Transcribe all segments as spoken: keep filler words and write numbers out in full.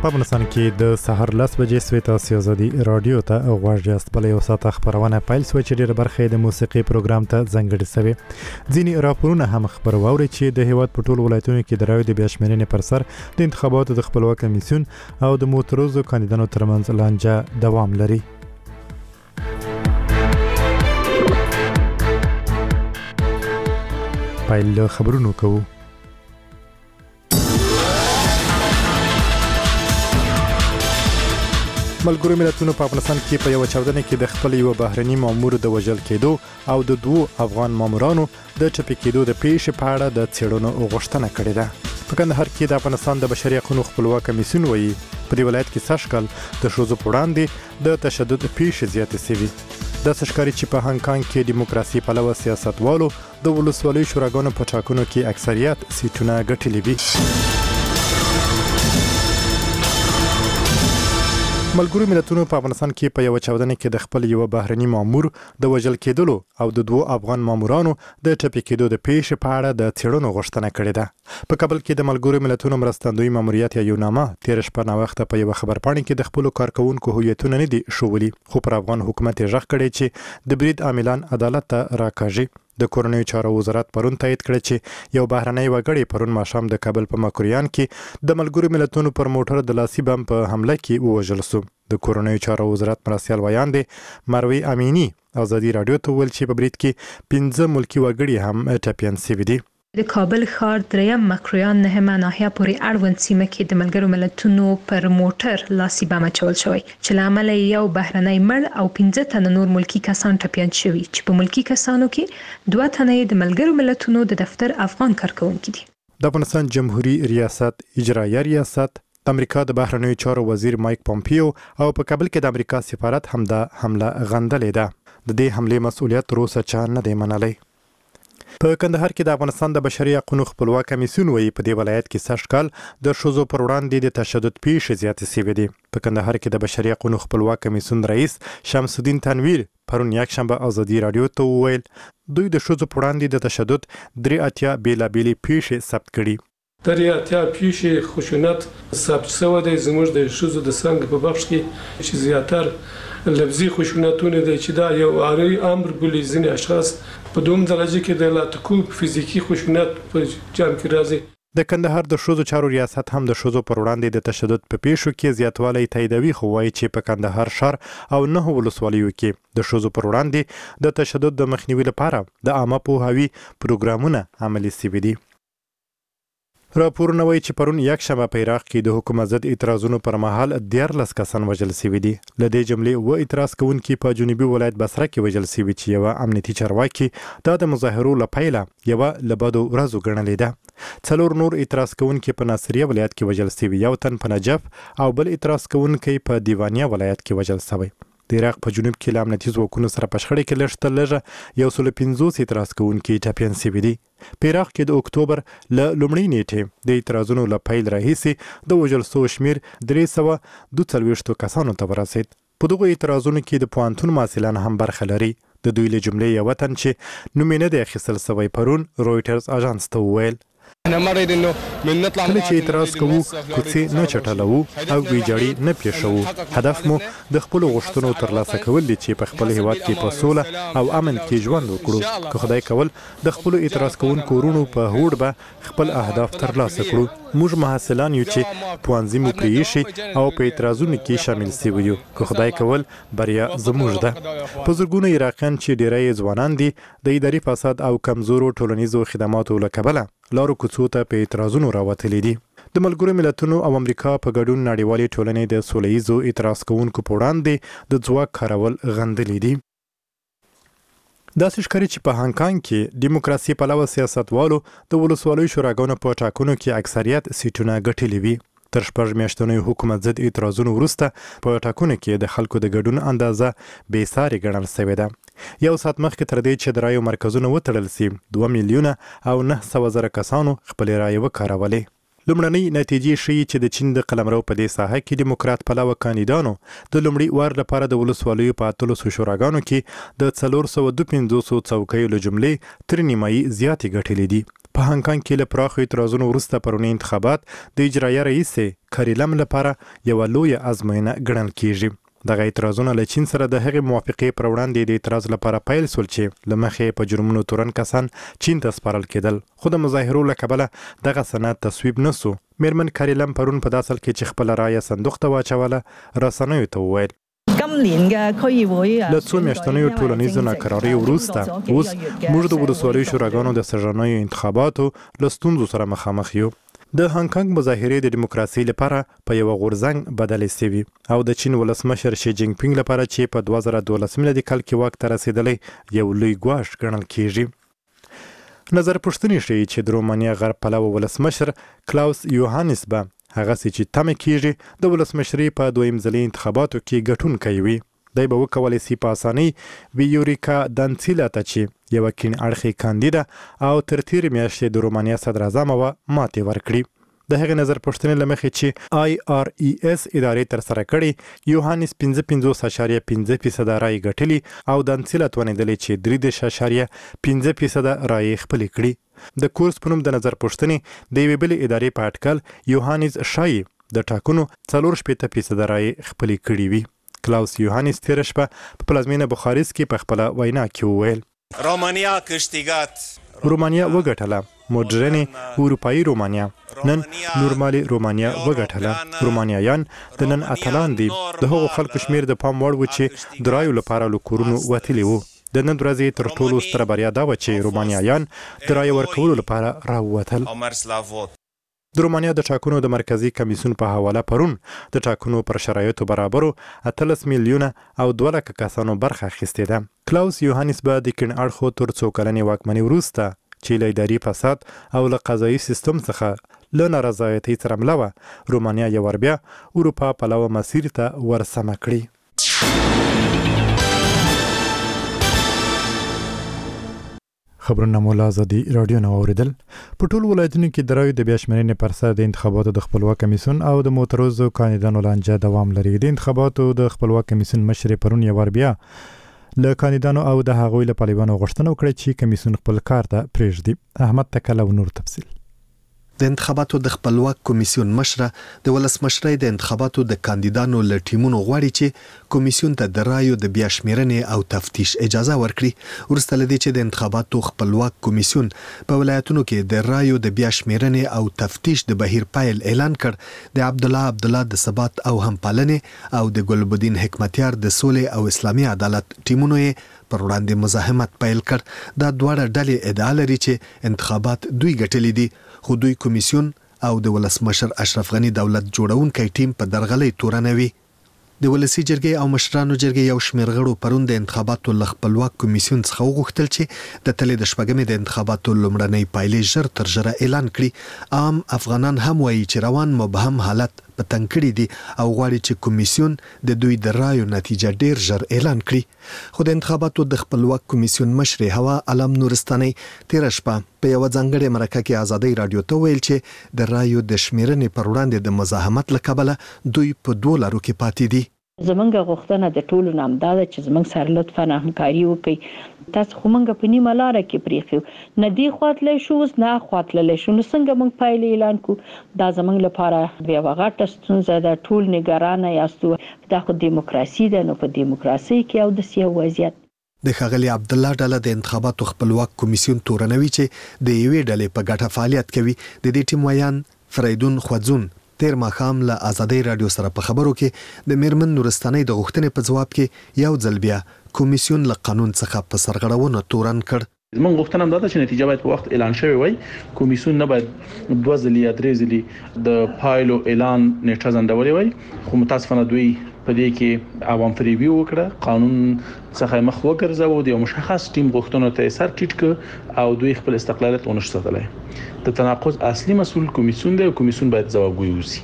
په افغانستان کې د سحر لس بجې سوي تاسو ازادي رادیو ته غواړئ یاست بل یو ساعت خبرونه پیل سوي چې ډېر برخه د موسیقي پروګرام ته ځانګړي سوي. ځینې راپورونه هم خبر واوري چې د هیواد په ټولو ولایتونو کې د رایو د بیاشمېرنې پر سر د انتخاباتو د خپلواک کمیسیون او د معترضو کاندیدانو ترمنځ لانجه دوام لري. پیل خبرونو کوو. ملګرو ملتونو په افغانستان کې په یو چاودنه کې د خپل یو بهرني مامور د وژل کېدو او د دوو افغان مامورانو د ټپي کېدو د پیښې په اړه د څېړنو غوښتنه کړې ده. په کندهار کې د افغانستان د بشري حقوقو خپلواک کمیسیون وایي په دې ولایت کې سږ کال د ښځو په وړاندې د تشدد پیښې زیاتې شوي. داسې ښکاري چې په هانګ کانګ کې دیموکراسي پلوه سیاستوالو د ولسوالیو شوراګانو په ټاکنو کې اکثریت سیټونه ګټلي دي. ملګرو ملتونو په افغانستان کې په یو چاودنه کې د خپل یو بهرني مامور د وژل کېدلو او د دوو افغان مامورانو د ټپي کېدو د پیښې په اړه د څېړنو غوښتنه کړې ده. په کابل کې د ملګرو ملتونو مرستندوی ماموریت یا یوناما تیر شپه ناوخته په یو خبرپاڼه کې د خپل کارکونکو هویتونه نه دي شولي، خو پر افغان حکومت یې ژغ کړی چې د برید عاملان عدالت ته راکاږي. د کورنیو چارو وزارت پرون تایید کړ چې یو بهرنی وګړی پرون ماښام د کابل په مکروریان کې د ملګرو ملتونو پر موټر د لاسي بم په حمله کې ووژل شو. د کورنیو چارو وزارت مرستیال ویان دی مروي امینی ازادي رادیو ته ویل چې په برید کې پنځه ملکی وګړي هم ټپیان شوي دي. د کابل ښار دریم مکروریان نهمه ناحیه پورې اړوند سیمه کې د ملګرو ملتونو پر موټر لاسي بم اچول شوی چې له امله یو بهرنی مړ او پنځه تنه نور ملکی کسان ټپیان شوي چې په ملکی کسانو کې دوه تنه د ملګرو ملتونو د دفتر افغان کارکونکي دي. د افغانستان جمهوریت ریاست اجرایه ریاست د امریکا د بهرنیو چارو وزیر مایک پومپیو او په کابل کې د امریکا سفارت هم د حمله غندلې ده. د دې حمله مسؤلیت تر اوسه چا نه دی منلی. په کندهار کې د افغانستان د بشري حقوقو خپلواک کمیسیون وایي په دې ولایت کې سږ کال د ښځو پر وړاندې د تشدد پیښې زیاتې شوې دي. په کندهار کې د بشري حقوقو خپلواک کمیسیون رئیس شمس الدین تنویر پرون یکشنبه ازادي رادیو ته وویل دوی د ښځو پر وړاندې د تشدد درې اتیا بیلابېلې پیښې ثبت کړي. درې اتیا پیښې خشونت ثبت شوی دی زموږ د ښځو د څنګ په بخش کې چې زیاتر لفظي خشونتونه دي چې دا یو عاري امر بولي. ځینې اشخاص په دوم درجه کې د لاتکوب فزیکی خشونت په جام کې راځي. د کندهار د ښځو چارو ریاست هم د ښځو پر وړاندې د تشدد په پیښو کې زیاتوالی تاییدوي، خو وایي چې په کندهار ښار او نه ولسوالیو کې د ښځو پر وړاندې د تشدد د مخنیوي لپاره د عامه پوهاوي پروګرامونه عملي شوي دي. راپورونه وایي چې پرون یکشنبه په عراق کې د حکومت ضد اعتراضونو پر مهال دیارلس کسان وژل شوي دي. له دې جملې اووه اعتراض کوونکي په جنوبي ولایت بصره کې وژل شوي چې یوه امنیتي چارواکي دا د مظاهرو له پیله یوه له بدو ورځو ګڼلې ده. څلور نور اعتراض کوونکي په ناصریه ولایت کې وژل شوي، یو تن په نجف او بل اعتراض کوونکی په دیوانیه ولایت کې وژل شوی. د عراق په جنوب کې له امنیتي ځواکونو سره په شخړه کې لږ تر لږه یو سل پنځوس اعتراض کوونکي ټپیان شوي دي. په عراق کې د اکتوبر له لومړۍ نیټې د اعتراضونو له پیل راهیسې د وژل شوو شمېر درې سوه دوه څلوېښتو کسانو ته ورسېد. په دغو اعتراضونو کې د پوهنتون محصلان هم برخه لري. د دوی له جملې یوه تن چې نوم یې نه دی اخیستل شوی پرون رویټرز اژانس ته وویل کله چې اعتراض کوو کوڅې نه چټلوو او ویجاړي نه پیښوو. هدف مو د خپلو غوښتنو ترلاسه کول دي چې په خپل هیواد کې په سوله او امن کې ژوند وکړو. که خدای کول د خپلو اعتراض کوونکو ورونو په هوډ به خپل اهداف ترلاسه کړو. موږ محصلان یو چې پوهنځي مو پرېښي او په اعتراضونو کې شامل شوي یو. که خدای کول بریا زموږ ده. په زرګونه عراقیان چې ډیری یې ځوانان دي د اداري فساد او کمزورو ټولنیزو خدماتو له کبله لارو کوڅو ته په اعتراضونو راوتلي دي. د ملګرو ملتونو او امریکا په ګډون نړیوالې ټولنې د سوله ییزو اعتراض کوونکو په وړاندې د ځواک کارول غندلي دي. داسې ښکاري چې په هانګ کانګ کې دیموکراسي پلوه سیاستوالو د ولسوالیو شوراګانو په ټاکنو کې اکثریت سیټونه ګټلي وي. تر شپږ میاشتنیو حکومت ضد اعتراضونو وروسته په ټاکنو کې د خلکو د ګډون اندازه بې ساري ګڼل شوې ده. یو ساعت مخکې تر دې چې د رایو مرکزونه وتړل شي دوه میلیونه او نه سوه زره کسانو خپلې رایې وکارولې. لومړنۍ نتیجې ښیي چې د چین د قلمرو په دې ساحه کې دیموکرات پلوه کاندیدانو د لومړي وار لپاره د ولسوالیو په اتلسو شوراګانو کې د څلور سوه دوه پنځوسو څوکیو له جملې تر نیمایي زیاتې ګټلې دي. په هانګ کانګ کې له پراخو اعتراضونو وروسته پرونی انتخابات د اجرایه رئیس کریلم لپاره یو لوی ازموینه ګڼل کیږي. دغه اعتراضونه له چین سره د هغې موافقې پر وړاندې د اعتراض لپاره پیل سول چې له مخې په جرمونو تورن کسان چین ته سپارل کېدل، خو د مظاهرو له کبله دغه سند تصویب نه سو. میرمن کریلم پرون په داسل کې چې خپل رایه صندوق ته واچوله رسنیو ته وویل له څو میاشتنیو ټولنیزو ناکرارۍ وروسته اوس موږ د ولسوالیو شوراګانو د سږنیو انتخاباتو له ستونزو سره مخامخ یو. د هانګ کانګ مظاهرې د دیموکراسي لپاره په یو غورځنګ بدلې سوي او د چین ولسمشر شي جینګ پینګ لپاره چې په دوه زره دولس میلادي کال کې واک ته رسېدلی یو لوی ګواښ ګڼل کیږي. نظر پوښتنې ښیي چې د رومانیا غرب پلوه ولسمشر کلاوس یوهانس به هغسې چې تمه کیږي د ولسمشرۍ په دویم ځلي انتخاباتو کې ګټونکی وي. دی به وکولی سي په اسانۍ ویوریکا دانسیلا ته چې یوه کیڼ اړخې کاندیده او تر تېرې میاشتې د رومانیا صدراعظمه وه ماتې ورکړي. د هغې نظر پوښتنې له مخې چې آی آر ای اس ادارې ترسره کړې، یوهانس پنځه پنځوس اشاریه پنځه فیصده رایې ګټلي او دانسیلا توانېدلې چې درې دېرش اشاریه پنځه فیصده رایې خپلې کړي. د کورس په نوم د نظر پوښتنې د یوې بلې ادارې په اټکل یوهانس ښایي د ټاکنو څلور شپېته فیصده رایې خپلې کړي وي. کلاوس یوهانس تېره شپه په پلازمینه بخاریست کې په خپله وینا کې وویل رومانیا کشتیګات رومانیا وګټله، موډرنې اروپایي رومانیا نن نورمالي رومانیا وګټله. رومانیایان د نن اتلان دي. د هغو خلکو شمیر د پام وړ و چې د رایو لپاره له کورونو وتلي وو. د نن ورځې تر ټولو ستره بریا دا وه چې رومانیایان د رایو ورکولو لپاره راووتل. د رومانیا د ټاکنو د مرکزی کمیسیون په حواله پرون د ټاکنو پر شرایطو برابرو اتلس میلیونه او دوه لکه کسانو برخه اخیستې ده. کلاوس یوهانس به د کیڼ اړخو تر څو کلنې واکمنۍ وروسته چې له اداري فساد او له قضایي سیستم څخه له نارضایتۍ سره مله وه، رومانیا یو وار بیا اروپا پلوه مسیر ته ورسمه کړي. خبرونه مو له ازادي راډیو نه واورېدل. په ټولو ولایتونو کې د رایو د بیا شمېرنې پر سر د انتخاباتو د خپلواک کمیسیون او د معترضو کاندیدانو لانجه دوام لري. د انتخاباتو د خپلواک کمیسیون مشر پرون یو وار بیا له کاندیدانو او د هغوی له پلویانو غوښتنه وکړه چې کمیسیون خپل کار ته پرېږدي. احمد تکل او نور تفصیل. د انتخاباتو د خپلواک کمیسیون مشره د ولسمشرۍ د انتخاباتو د کاندیدانو له ټیمونو غواړي چې کمیسیون ته د رایو د بیا شمېرنې او تفتیش اجازه ورکړي، وروسته له دې چې د انتخاباتو خپلواک کمیسیون په ولایتونو کې د رایو د بیا شمېرنې او تفتیش د بهیر پیل اعلان کړ. د عبدالله عبدالله د ثبات او همپالنې او د ګلبدین حکمتیار د سولې او اسلامي عدالت ټیمونو یې پر وړاندې مزاحمت پیل کړ. دا دواړه ډلې ادعا لري چې انتخابات دوی ګټلي دي، خو دوی کمیسیون او د ولسمشر اشرف غنی دولت جوړونکی ټیم په درغلۍ تورنوي. د ولسی جرګې او مشرانو جرګې یو شمېر غړو پرون د انتخاباتو له خپلواک کمیسیون څخه وغوښتل چې د تلې د شپږمې د انتخاباتو لومړنۍ پایلې ژر تر ژره اعلان کړي. عام افغانان هم وایي چې روان مبهم حالت په تنګ کړي دي او غواړي چې کمیسیون د دوی د رایو نتیجه ډیر ژر اعلان کړي. خو د انتخاباتو د خپلواک کمیسیون مشر هوا علم نورستاني تېره شپه په یو ځانګړې مرکه کې ازادي رادیو ته ویل چې د رایو د شمېرنې پر وړاندې د مزاحمت له کبله دوی په دوه لارو کې پاتې دي. زمونږ غوښتنه د ټولو نه همدا ده چې زمونږ سره لطفا همکاري وکړي. تاسو خو مونږ په نیمه لاره کې پرېښیو، نه دې خوا تللی شو اوس نه خوا تللی شو، نو څنګه مونږ پایلې اعلان کړو؟ دا زمونږ لپاره یوه غټه ستونزه ده. ټول نګرانه یاستو، دا خو دیموکراسي ده، نو په دیموکراسۍ کې او داسې یو وضعیت. د ښاغلي عبدالله ډله د انتخاباتو خپلواک کمیسیون تورنوي چې د یوې ډلې په ګټه فعالیت کوي. د دې ټیم ویان فریدون خوځون تیر ماښام له ازادي رادیو سره په خبرو کې د میرمن نورستاني د غوښتنې په ځواب کې یو ځل بیا کمیسیون له قانون څخه په سرغړونه تورن کړ. زموږ غوښتنه هم دا ده چې نتیجه باید په وخت اعلان شوی وای. کمیسیون نه باید دوه ځلې یا درې ځلې د پایلو اعلان نیټه ځنډولې وای، خو متاسفانه دوی په دې کې عوام فریبي وکړه، قانون څخه مخ وګرځاوه، د یو مشخص ټیم غوښتنو ته سر ټیټ کړ او دوی خپل استقلالیت ونه ساتلی. د تناقض اصلي مسؤل کمیسیون دی او کمیسیون باید ځوابګوی وسی.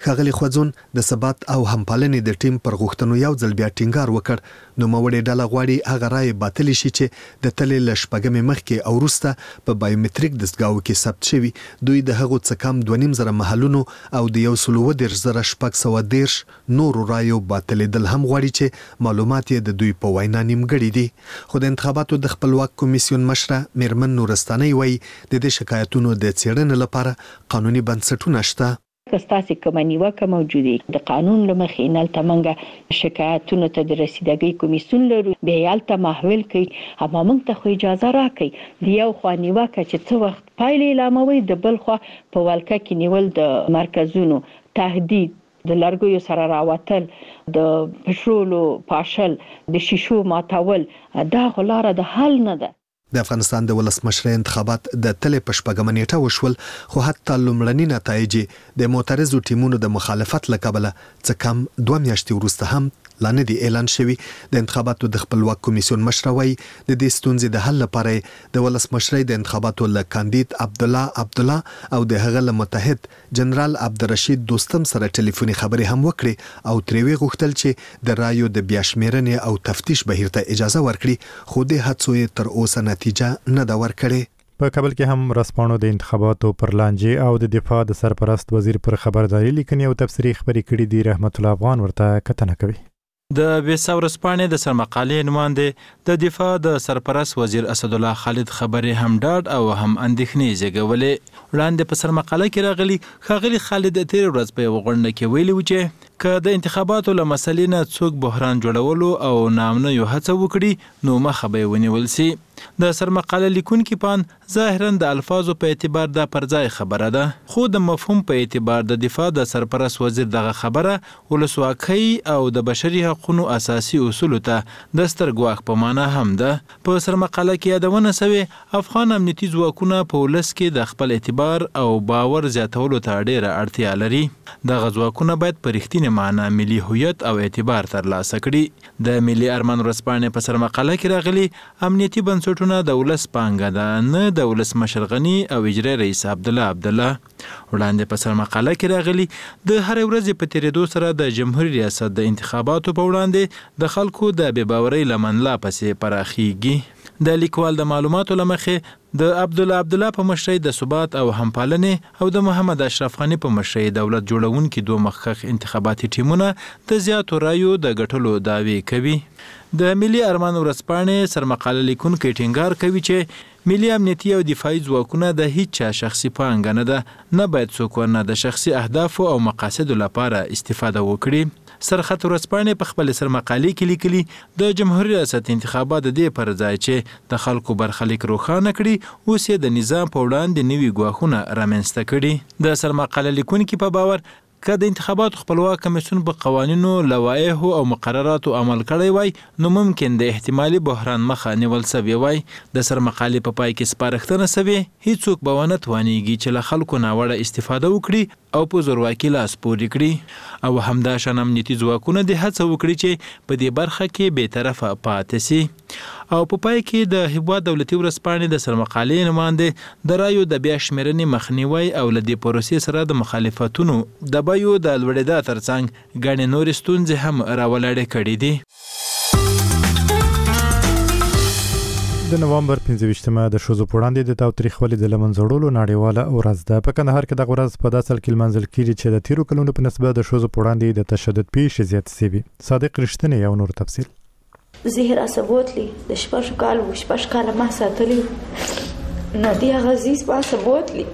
ښاغلي خوځون د ثبات او همپالنې د ټیم پر غوښتنو یو ځل بیا ټینګار وکړ نو موړې ډله غواړي هغه رای باطل شي چې د تلې ل شپږمې مخکې او وروسته په بایومټریک دستګاو کې ثبت شوی. دوی د هغو څه کم دوه نیم زره محلونو او د یو سل اووه دېرش زره شپږ سوه دېرش نورو رایو باطلېدل هم غواړي چې معلومات یې د دوی په وینا نیمګړي دي. خو د انتخاباتو د خپلواک کمیسیون مشره میرمن نورستانۍ وایي د دې شکایتونو د څېړنې لپاره قانوني بنسټونه شته. کستاسي کومه نیوکه موجوده د قانون لمخې نلته منګه شکایتونو ته د رسیدګۍ کمیسیون لرو بیا یالته محول کوي اما موږ ته خو اجازه راکړي د یو خوا نیوکه چې څه وخت پایلې اعلاموي د بل خوا په ولکه کې نیول د مرکزونو تهدید د لرګیو سره راوتل د پټرولو پاشل د شیشو ماتول دا خو لاره د حل نه ده. د افغانستان د ولسمشر انتخابات د تلې په شپږمه نیټه وشول خو حتی لومړني نتایج د معترضو ټیمونو د مخالفت له کبله څه کم دوه میاشتې وروسته هم لا نه دی اعلان شوی. د انتخاباتو د خپلواک کمیسیون مشر وایي د دې ستونزې د حل لپاره د ولسمشرۍ د انتخاباتو له کاندید عبدالله عبدالله او د هغه له متحد جنرال عبدالرشید دوستم سره ټلیفوني خبرې هم وکړي او ترې وی غوښتل چې د رایو د بیا شمیرنې او تفتیش بهیر ته اجازه ورکړي خو د هڅو یې تر اوسه نتیجه نه دا ورکړي. په کابل کې هم رسپانو د انتخاباتو پر لانجې او د دفاع د سرپرست وزیر پر خبرداري لیکنې او تفسیري خبرې کړي دي. رحمت الله افغان ورته کتنه کوي. د بیساو رسپانې د سرمقالې نماینده د دفاع د سرپرست وزیر اسد الله خالد خبرې هم ډاډ او هم اندېښنې زیږولې. وړاندې په سرمقاله کې راغلي ښاغلي خالد تیر ورځ په یوه غونډه کې ویلي و چې که د انتخاباتو له مسلې نه څوک بحران جوړولو او نامنیو هڅه وکړي نو مخه به یې ونیول سي. د سرمقاله لیکونکي پان ظاهرا د الفاظو په اعتبار دا پر ځای خبره ده خو د مفهوم په اعتبار د دفاع د سرپرست وزیر دغه خبره ولسواکۍ او د بشري حقوقو اساسي اصولو ته د ستر ګواښ په معنا هم ده. په سرمقاله کې یادونه شوې افغان امنیتي ځواکونه په ولس کې د خپل اعتبار او باور زیاتولو ته ډېره اړتیا لري. دغه ځواکونه باید په رښتینې معنا ملي هویت او اعتبار ترلاسه کړي. د ملي ارمان ورځپاڼې په سرمقاله کې راغلي امنیتي بنسټونه د ولس پانګه ده نه د ولسمشر غني او اجرایي رئیس عبدالله عبدالله. وړاندې په سرمقاله کې راغلي د هرې ورځې په تیریدو سره د جمهوریت ریاست د انتخاباتو په وړاندې د خلکو د بې باورۍ له منلا پسې پراخیږي. د لیکوال د معلوماتو له مخې د عبدالله عبدالله په مشرۍ د ثبات او همپالنې او د محمد اشرف غني په مشرۍ دولت جوړونکي دوه مخکښ انتخاباتي ټیمونه د زیاتو رایو د ګټلو دعوې کوي. د ملي ارمان ورځپاڼې سرمقاله لیکونکي ټینګار کوي چې ملي امنیتي او دفاعي ځواکونه د هیڅ چا شخصي پانګه نه ده نه باید څوک ورنه د شخصي اهدافو او مقاصدو لپاره استفاده وکړي. سرخط ورځپاڼې په خپل سرمقالې کې لیکلي د جمهوریت ریاست انتخابات د دې پر ځای چې د خلکو برخلیک روښانه کړي اوس یې د نظام په وړاندې نوي ګواښونه رامنځته کړي. د سرمقاله لیکونکي په باور که د انتخاباتو خپلواک کمیسیون په قوانینو لوایحو او مقرراتو عمل کړی وای نو ممکن د احتمالي بحران مخه نیول سوی وای. د سرمقالې په پای کې سپارښتنه سوې هیڅوک به ونه توانیږي چې له خلکو ناوړه استفاده وکړي او په زورواکي لاس پورې کړي او همداشان امنیتي ځواکونه د هڅه وکړي چې په دې برخه کې بې طرفه پاتې سي. او په پای کې د هیواد دولتي ورځپاڼې د سرمقالې نماینده د رایو د بیا شمیرنې مخنیوي او له دې پروسې سره د مخالفتونو د بیو د لوړېدا ترڅنګ ګڼې نورې ستونزې هم راولاړې کړي دي. د نوامبر پنځه ویشتمه د ښځو په وړاندې د تاوتریخوالي د له منځه وړلو نړیواله ورځ ده. په کندهار کې دغه ورځ په داسې حال کې لمانځل کېږي چې د تیرو کلونو په نسبت د ښځو په وړاندې د تشدد پیښې زیاتې شوي. صادق رښتینی یو نور تفصیل. زهر اسبوتلی د شپږ کالو شپږ کاله ما ساتلی نادیه غزیز ما سبوتلی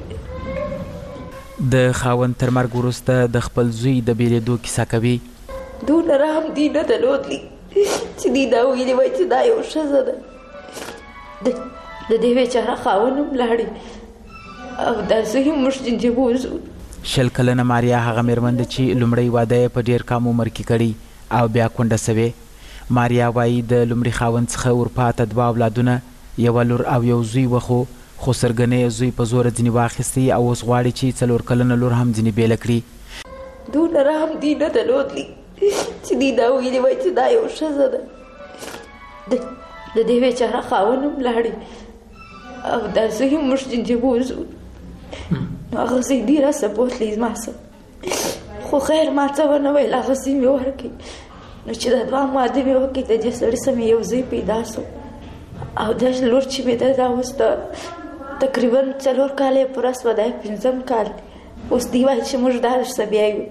د خاوند تر مرګ وروسته د خپل زوی د بیلېدو کیسه کوي. دونه رحم دی نه درلودلی چې دی دا ویلي وای چې دا یو ښځه ده د دې بیچاره خاوند هم لاړې او داسې هم موږ جنجې بوزو. شل کلنه ماریا هغه مېرمن ده چې لومړی واده یې په ډېر کم عمر کې کړی او بیا کونډه سوې. ماریا وایي د لومړي خاوند څخه ورپاته دوه اولادونه یوه لور او یو زوی وخو خو سرګنې زوی په زوره ځینې واخیستی او اوس غواړي چې څلور کلنه لور هم ځینې بیله کړي. دونه رحم دی نه درلودلی چې دی دا ویلي وای چې دا یو ښځه ده د دې بیچاره خاوند هم لاړې او داسې هم موږ جنجې بوزو. نو هغه زه یې ډېره سپوتلی زما څه خو خیر ما څه ونه ویل هغه سیمې ورکړي نو چې دا دوه ماده مې وکړي د دې سړي سره مې یو ځای پیدا شو او دا لور چې مې ده دا اوس د تقریبا څلور کاله یې پوره شوه دا یې پنځم کال اوس دی وایي چې موږ دا درسه بیا یو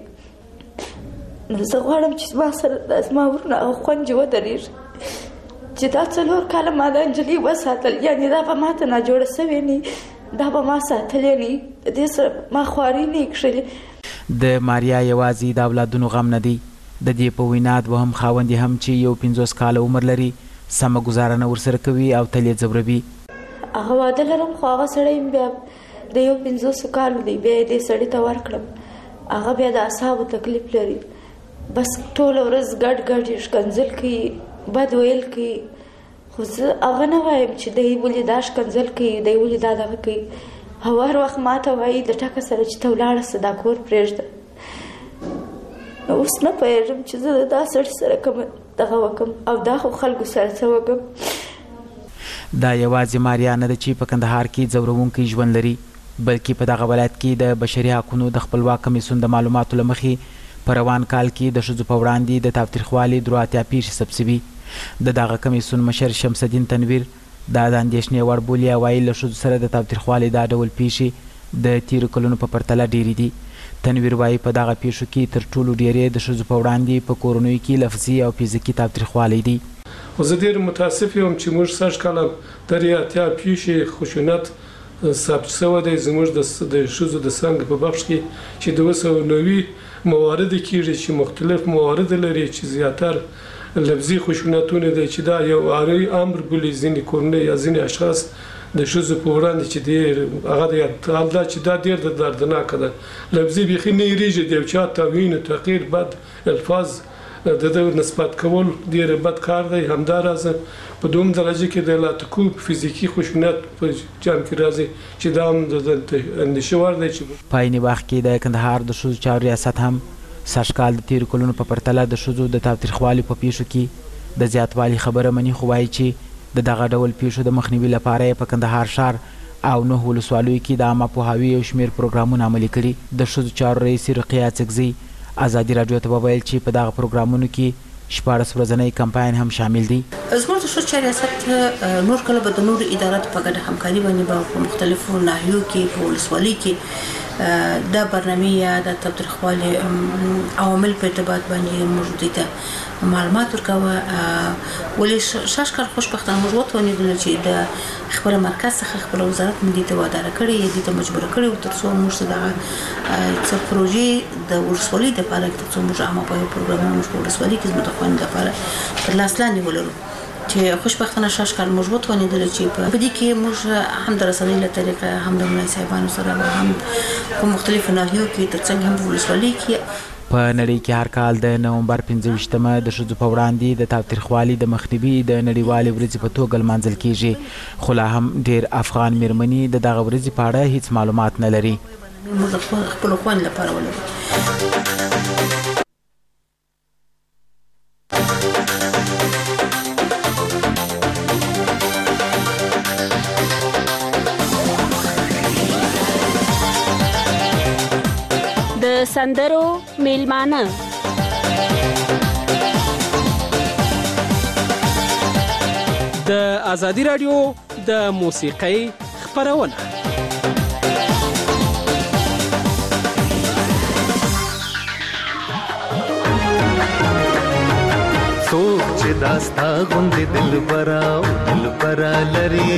نو زه غواړم چې زما سره دا زما ورونه او خویندې ودرېږي چې دا څلور کاله ما دا نجلۍ وساتل یعنې دا به ما ته ناجوړه شوې نه دا به ما ساتلې نه د دې سره ما خوارۍ نه یې کښلې د ماریا یوازې د اولادونو غم نه دی د دې په وینا دوهم خاوند هم چې یو پنځوس کاله عمر لري سمه ګزاره نه ورسره کوي او تل یې ځوروي هغه واده لرم خو هغه سړی بیا د یو پنځوسو کالو دی بیا یې دې سړي ته ورکړم هغه بیا د اعصابو تکلیف لري بس ټوله ورځ ګډ ګډ یې ښکنځل کوي بد ویل کوي خو زه هغه نه وایم چې دی ولې دا ښکنځل کوي دی ولې دا دغه کوي او هر وخت ما ته وایي د ټکه سره چې ته ولاړه شه دا کور پرېږده نو اوس نه پوهېږم چې زه د دا سړي سره کوم دغه وکړم او دا خو خلکو سره څه وکړم دا یوازې ماریا نه ده چې په کندهار کې ځورونکی ژوند لري بلکې په دغه ولایت کې د بشري حقونو د خپلواک کمیسیون د معلوماتو له مخې په روان کال کې د ښځو په وړاندې د تاوتریخوالي درې اتیا پیښې ثبت شوي د دغه کمیسیون مشر شمس الدین تنویر دا د اندېښنې وړ بولي او وایي له ښځو سره د تاوتریخوالي دا ډول پیښې د تیرو کلونو په پرتله ډېرې دي تنویر وایي په دغه پیښو کې تر ټولو ډېرې د ښځو په وړاندې په کورنیو کې لفظي او فزیکي تاوتریخوالی دی خو زه ډېر متاسف یم چې موږ سږ کال درې اتیا پیښې خشونت ثبت شوی دی زموږ د ښځو د څانګې په بخش کې چې د اوه سوه نوي موارد کېږي چې مختلف موارد لري چې زیاتر لفظي خشونتونه دی چې دا یو عاري امر بولي ځینې کورنۍ یا ځینې اشخاص د ښځو په وړاندې چې ډېر هغه د حال دا چې دا ډېر دردناکه ده لفظي بیخي نه هېرېږي د یو چا توهین و تحقیر بد الفاظ د ده نسبت کول ډېر بد کار دی همداراز په دوم درجه کې د لاتکوب فزیکي خشونت په جام کې راځي چې دا هم د اندېښې وړ دی چې په عین وخت کې د کندهار د ښځو چارو ریاست هم سږ کال د تېرو کلونو په پرتله د ښځو د تاوتریخوالي په پیښو کې د زیاتوالي خبره مني خو وایي چې د دغه ډول پیښو د مخنیوي لپاره یې په کندهار ښار او نهو ولسوالیو کې د عامه پوهاوي یو شمېر پروګرامونه عملي کړي د ښځو چارو رئیس رقیه اڅکزۍ ازادي راډیو ته وویل چې په دغه پروګرامونو کې شپاړس ورځنی کمپاین هم شامل دی زموږ د ښځو چارو ریاست نور کله به د نورو اداراتو په ګډه همکاري باندې به په مختلفو ناحیو کې په ولسوالۍ کې دا برنامه یا د تاوتریخوالي عوامل په ارتباط باندې موږ دوی ته معلومات ورکوه ولې شاش کال خوشبختانه موږ وتوانېدلو چې د خپل مرکز څخه خپل وزارت موږ دې ته واداره کړې دې ته مجبوره کړې تر څو موږ دغه څه پروژې د ولسوالۍ دپاره تر څو موږ عامه پوهاوي پروګرامونه موږ په ولسوالۍ کې زموږ د خویندو لپاره تر لاس لاندې ولرو چې خوشبختانه شاش کال موږ وتوانېدل چې په دې کې موږ هم د رسنۍ له طریقه هم د ملای صاحبانو سره هم په مختلفو ناحیو کې ترڅنګ هم په ولسوالۍ کې په نړۍ کې هر کال د نومبر پنځه ویشتمه د ښځو په وړاندې د تاوتریخوالي د مخنیوي د نړیوالې ورځې په توګه لمانځل کیږي خو لا هم ډېر افغان میرمنې د دغه ورځې په اړه هیڅ معلومات نه لري موږ خپلو خویندو لپاره ولرو سندرو میلمانه د ازادي راډیو د موسیقۍ خپرونه څوک چې داستا غوندې دلبره او دلبره لري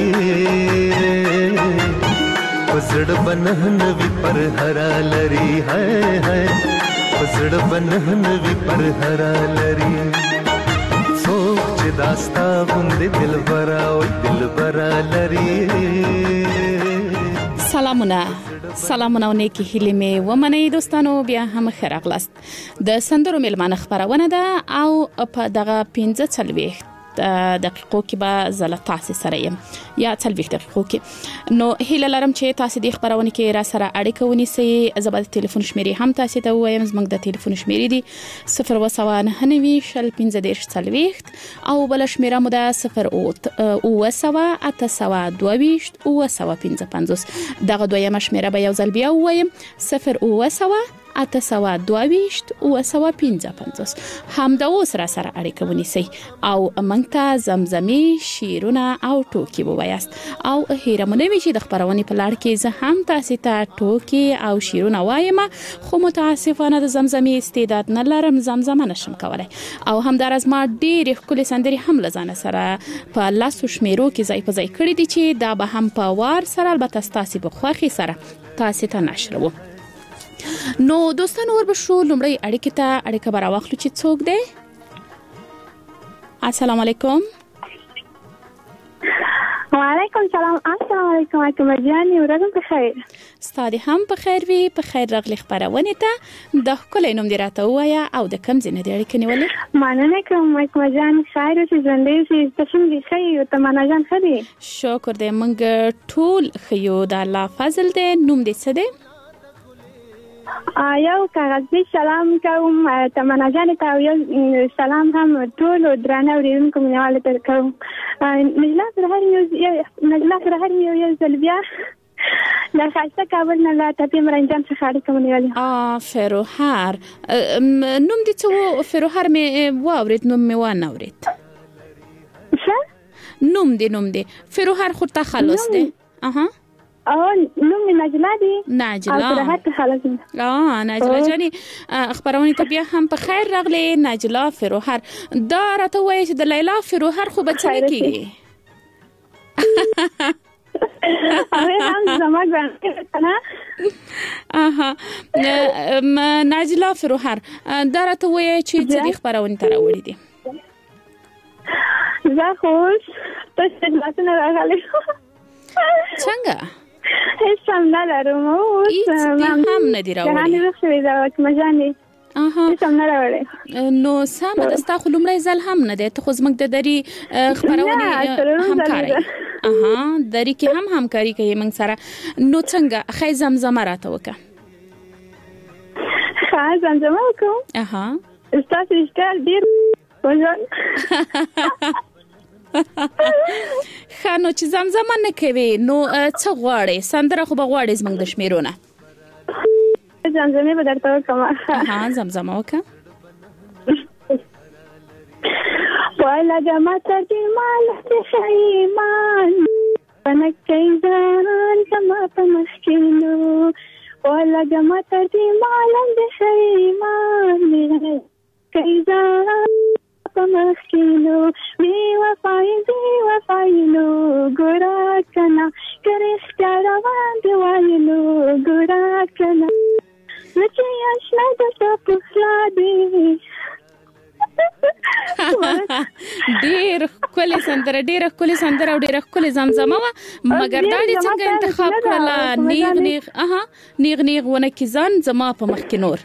پزړ بنه نوی پر هرا لري هاي هاي پزړ بنه نوی پر هرا لري څوک چې داستا غوندې دلبره او دلبره لري سلامونه سلامونه او نیکی هیلې مې ومنئ دوستانو بیا هم ښه راغلاست د سندرو میلمانه خپرونه ده او په دغه پنځه څلوېښت دقیقو کې به زه له تاسې سره یم یا څلوېښت دقیقو کې نو هیله لرم چې تاسې دې خپرونې کې را سره اړیکه ونیسئ زه به د تلیفون شمیرې هم تاسې ته ووایم زموږ د تلیفون شمیرې دي صفر اوه سوه نهه نوي شل پنځه دېرش څلوېښت او بله شمیره مو ده صفر اوه سوه اته سوه دوه ویشت اوه سوه پنځه پنځوس دغه دویمه شمیره به یو ځل بیا ووایم صفر اوه سوه اته سوه دوه ویشت اوه سوه پنځه پنځوس همدا اوس را سره اړیکه ونیسئ او موږ ته زمزمې شعرونه او ټوکې ووایاست او هیره مو نه وي چې د خپرونې په لړ کې زه هم تاسې ته ټوکې او شعرونه وایم خو متاسفانه د زمزمې استعداد نه لرم، زمزمه نشم کولی او همداراز ما ډېرې ښکلې سندرې هم له ځانه سره په لسو شمیرو کې ځای په ځای کړي دي چې دا به هم په وار سره البته ستاسې په خوښې سره تاسې ته نشروو. نو دوستانو وربشو لومړی اړیکې ته اړیکه به راواخلو چې څوک دی. السلام علیکم. وعلیکم سلام. السلام علیکم حکمت جانې، ورځ په خیر. ستا دې هم په خیر وي. په خیر راغلی خپرونې ته. د ښکلی نوم دې راته ووایه او د کوم ځای نه دې اړیکه نیولې؟ مننه کوم حکمت جان، خیر اوسې، ژوندی اوسې. ته څنګه یې؟ ښه یې او تمنا جان ښه دی؟ شکر دی، موږ ټول ښه یو، د الله فضل دی. نوم دې څه دی؟ یو کاغذي سلام کوم تمنا جان ته، یو سلام هم ټول درانه اوریدونکو مینوالو ته کوم. نجلا فرهر یو نجلا فرهر یو یو ځل بیا له ښایسته کابل نه له ټپې مرنجان څخه اړیکه ونیولې. فروهر نوم دې څه و؟ فروهر مې واورېد، نوم مې وانه اورېد. څه نوم دې نوم دې فروهر خو ته خلاص دی. اها او نوم می نجلا دی. نجلا او راحت خلاص دی. اه نجلا جانې خبرونه ته بیا هم په خیر راغلی. نجلا فروهر دا راته وایي چې د لیلا فروهر خو به څه نه کېږي. هغه هم زما ګرانه. اها نجلا فروهر دا راته وایي چې څه دې خبرونه ته راوړي دي. زه خوش تاسو لاسونه راغلي. څنګه؟ هیڅ هم نه لرم. هیڅ هم نه دی راوړی. جهاني روغ شوې ده حکمت جانې. هیڅ هم نه راوړی. نو سمه ده، ستا خو لومړی ځل هم نه دی. ته خو زموږ د دري خپرونې همکاری. اها دري کې هم همکاري کوي موږ سره. نو څنګه ښه زمزمه راته وکړه. ښه زمزمه وکړم. اها ستاسو رښتیا ډېر وژن. ښه نو چې زمزمه نه کوي نو څه غواړې؟ سندره خو به غواړې زموږ د شمیرونه. زمزمې به درته وکړم. ها زمزمه وکړه. ولګه ماته دې مال څخه ایمان پنکې ځان زما په مخکینو. ولګه ماته دې مال څخه ایمان پنکې ځان پمخینو. بی وفای بی وفایلو ګورا کنا کرښتا روان دی وایلو ګورا کنا لکه آشنا د پخلا دی. ډېر ښکلې سندره، ډېره ښکلې سندره او ډېره ښکلې زمزمه وه. مګر دا دې څنګه انتخاب کړله؟ نیغ نیغ اها نیغ نیغ ونه کې ځان زما په مخ کې نور.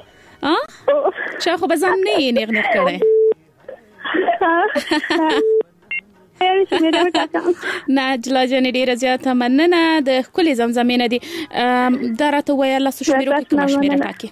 چا خو به ځان نه یې نیغ نیغ کړی. نجلا جانې ډېره زیاته مننه د ښکلې زمزمې نه دي. دا راته ووایه لسو شمیرو کې کومه شمیره ټاکې؟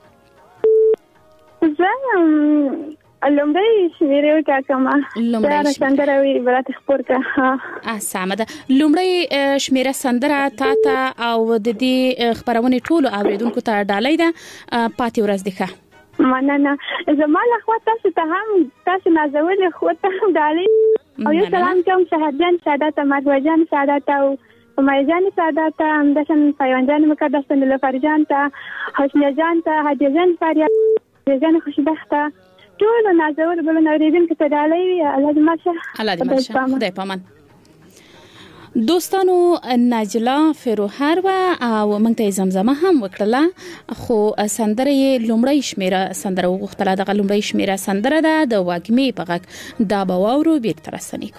زه لومړی شمیرې وټاکم. لومړی سندره وي به راته خپور کړه. سمه ده. لومړی شمیره سندره تا ته او د دې خپرونې ټولو اوریدونکو ته ډالۍ ده. پاتې ورځ دې ښه. مننه. زما له خوا تاسو ته هم تاسو نازولې خو ته هم ډالۍ او یو سلام کوم شهرجان سعادت، مروه جان سعادت او امایه جان سعادت، همداشان پیوان جان مقدس، نیلوفر جان ته، حسنه جان ته، هدیه جان فریاد، جان خوشبخته، ټول نازول بلونه اوریدونکو ته ډالۍ وي. الله دې ماشه. الله دې ماشه. خدای پامان. دوستانو نجلا فروهر و او موږ ته زمزمه هم وکړله، خو سندره یې لومړی شمیره سندره وغوښتله. دغه لومړی شمیره سندره ده د واګمې په غږ. دا به واورو بیرته راستنیږو.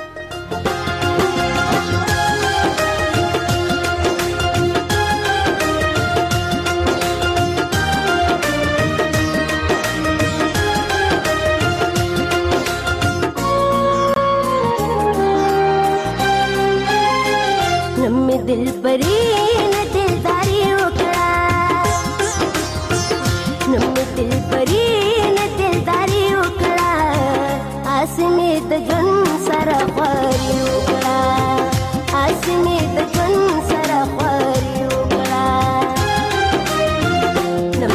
दिल परी न दिलदारी उकड़ा, नम दिल परी न दिलदारी उकड़ा, आसमे त जन सरा ख्वारी उकड़ा, आसमे त जन सरा ख्वारी उकड़ा,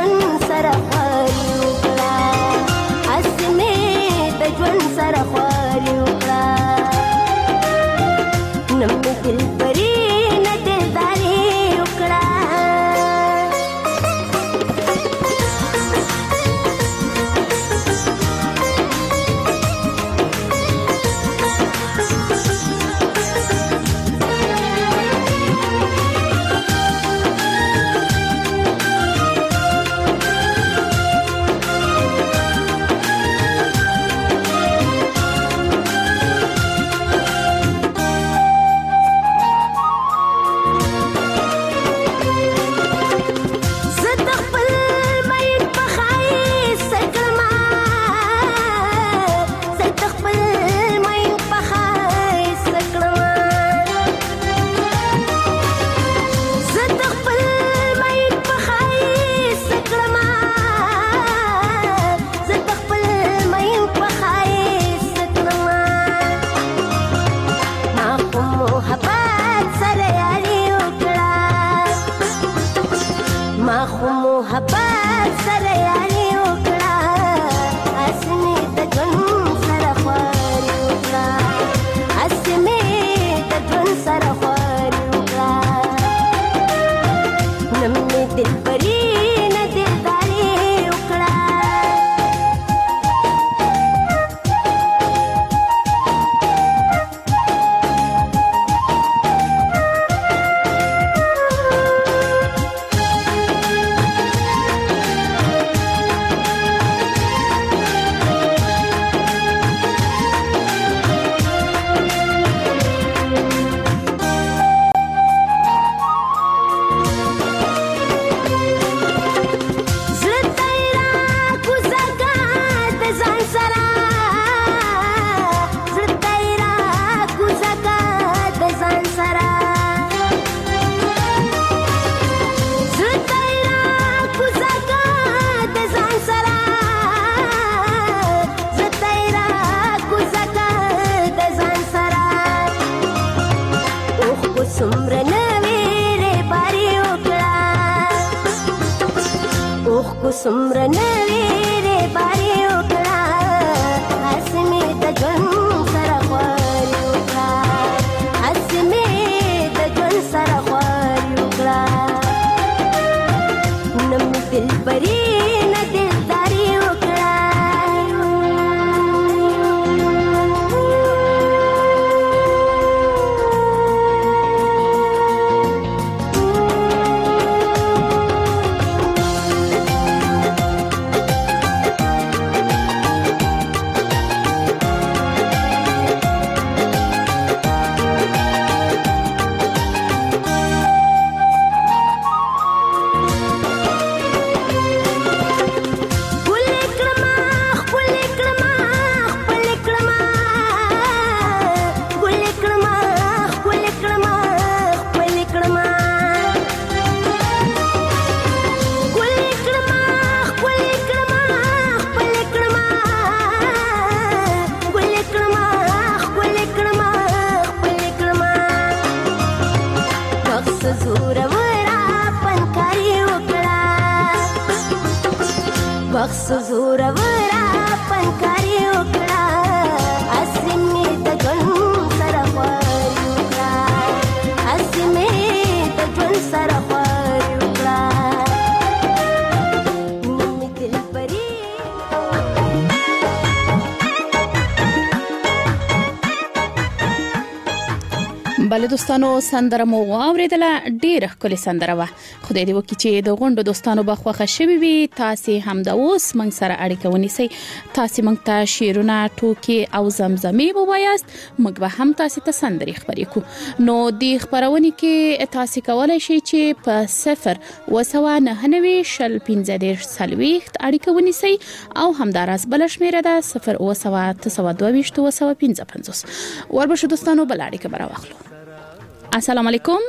ژوند سره خواري وکړه هسې مې د ژوند سره خواري وکړه نه مې دلبري نه دلداري وکړه سمره نوی ری باری وکړه هسې مې د ژوند سره خواري وکړه هسې مې د ژوند سره خواري وکړه نه مې دلبري نه دلداري وکړه بخص زور ورا پنکاری وکړه هسې مې د ژوند سره خواري وکړه هسې مې د ژوند سره خواري وکړه نه مې دلبري بله دوستانو سندره مو واورېدله ډېره ښکلې سندره وه خدای دې وکړي چې د غونډو دوستانو به خوښه شوي وي تاسې همدا اوس موږ سره اړیکه ونیسئ تاسې موږ ته شعرونه ټوکې او زمزمې ووایاست موږ به هم تاسې ته سندرې خپرې کړو نو دې خپرونې کې تاسې کولی شئ چې په صفر اووه سوه نهه نوي شل پنځه دېرش څلوېښت اړیکه ونیسئ او همداراز بله شمېره ده صفر اووه سوه اته سوه دوه ویشت اووه سوه پنځه پنځوس وربشو دوستانو بله اړیکه به راواخلو السلام علیکم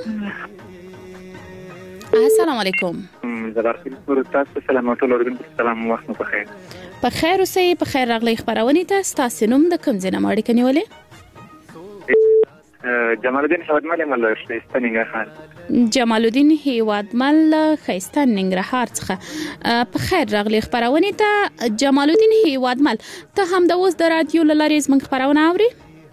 السلام علیکم زبردست تاسو سلام ټول اوریدونکو سلام وخت مو بخیر په خیر اوسئ په خیر راغلی خبرونه ته تاسو نوم د کوم ځای نه اړیکه نیولې جمال الدین هیوادمل مل خیسته ننګرهار جمال الدین هیوادمل خیسته ننګرهار څخه په خیر راغلی خبرونه ته جمال الدین هیوادمل ته هم د اوس د رادیو لارې زموږ خبرونه اوري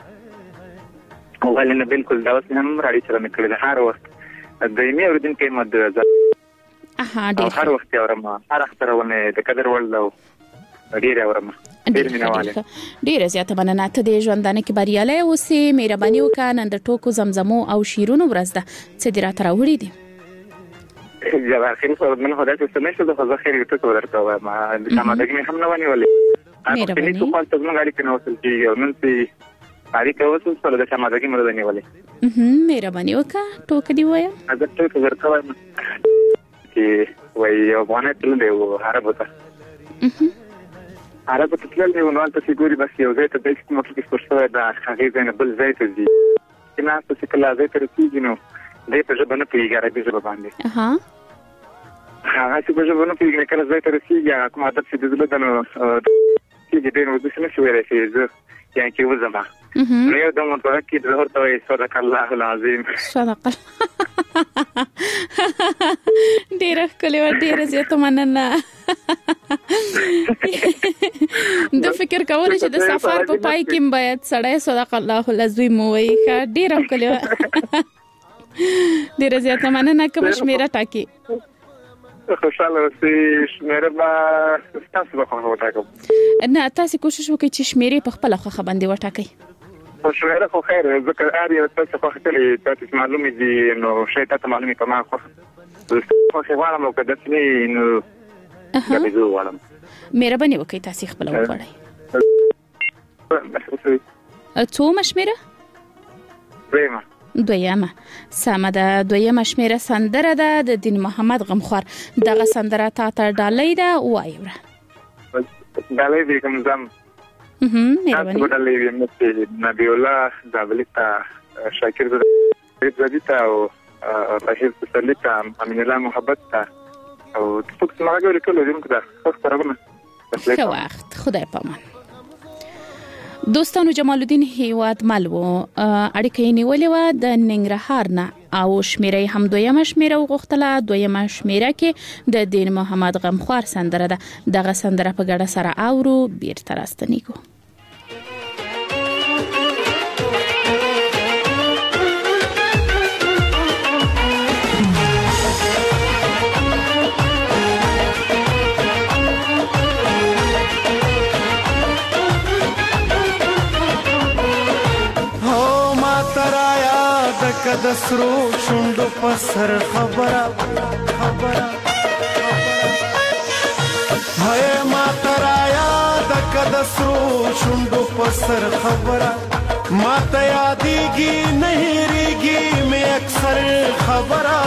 ولنه بالکل دا اوس هم راډیو سره نکړل هر وخت د یمه اوردین کې مد اها ډیر هر وخت اورم هر خبرونه د قدر ول ډیر اورم ډیر مینواله ډیر زیاته مننه ته د ژوندانه کې بریاله اوسې مهرباني وکړه نن د ټوکو زمزمو او شیرونو ورځ ده څه دې راته راوړي دي جواب خیر خو من خدای ته سمې شو د خیر ته ورته وایم ما سمادګ مې هم نه ونیولې مهرباني په خپل څنګه غاړي کې نو وصل کیږي نن سي اړیکه وصل سره د سمادګ مې نه ونیولې اها مهرباني وکړه ټوک دی وایم اګه ټوک ورته وایم چې وای ونه تل دی عربته اها عربه تل دی نو تاسو ګوري بس یو ځای ته د کومه کې سپورټ دا هغه نه بل ځای ته دي کله تاسو کله ځای ته رسیدئ نو دې په ژبه نه پیږي عربي ژبه باندې اها هغه چې په ژبه نه پیږي کله ځای ته رسیدئ کوم عادت چې د زړه نو چې دې نو د څه نشي ویلای چې زه یان کې وزما نو یو دمو ته کې د ورته وي صدق الله العظیم صدق ډیر کله ور ډیر زیاته مننه د فکر کول چې د سفر په پای کې باید سړی صدق الله العظیم وایي ښه ډیر کله ډیر زیاته مننه کوم شمیره ټاکي خوشاله اوسې شمیره به تاسو به خو وټاکم نه تاسو کوشش وکړئ چې شمیره په خپل خو باندې وټاکئ خو شمیره خو خیر ځکه اړ یو تاسو خو خپلې تاسو معلومه دي نو شي تاسو معلومه کما خو خو خبره مو کده چې نو دا به وړم مهرباني وکړئ تاسو خپل وغواړئ څو مشمیره دیمه دویمه سمه ده دویمه شمیره سندره ده د دین محمد غمخوار دغه سندره تا ته ډالۍ ده وایوره ډالۍ دې کوم زم اها مهرباني تاسو ډالۍ دې نبی الله دابلیتا شاکر زدی تا او بهیر سلیتا امین الله محبت تا او تاسو څنګه غوړي کله دې موږ دا خبره کوله ښه وخت خدای پامان دوستانو جمال الدین هیوادمل و اړیکې نیولې و د ننګرهار نه او شمیره هم دویمه شمیره وغوښتله دویمه شمیره کې د دین محمد غمخوار سندره ده دغه سندره په ګډه سره اورو بیرته راستنیږو د سرو شوندو پسر خبره خبره هاي ما ترایا د کد سرو شوندو پسر خبره ما ته یادېږي نه هېرېږي مې اکثر خبره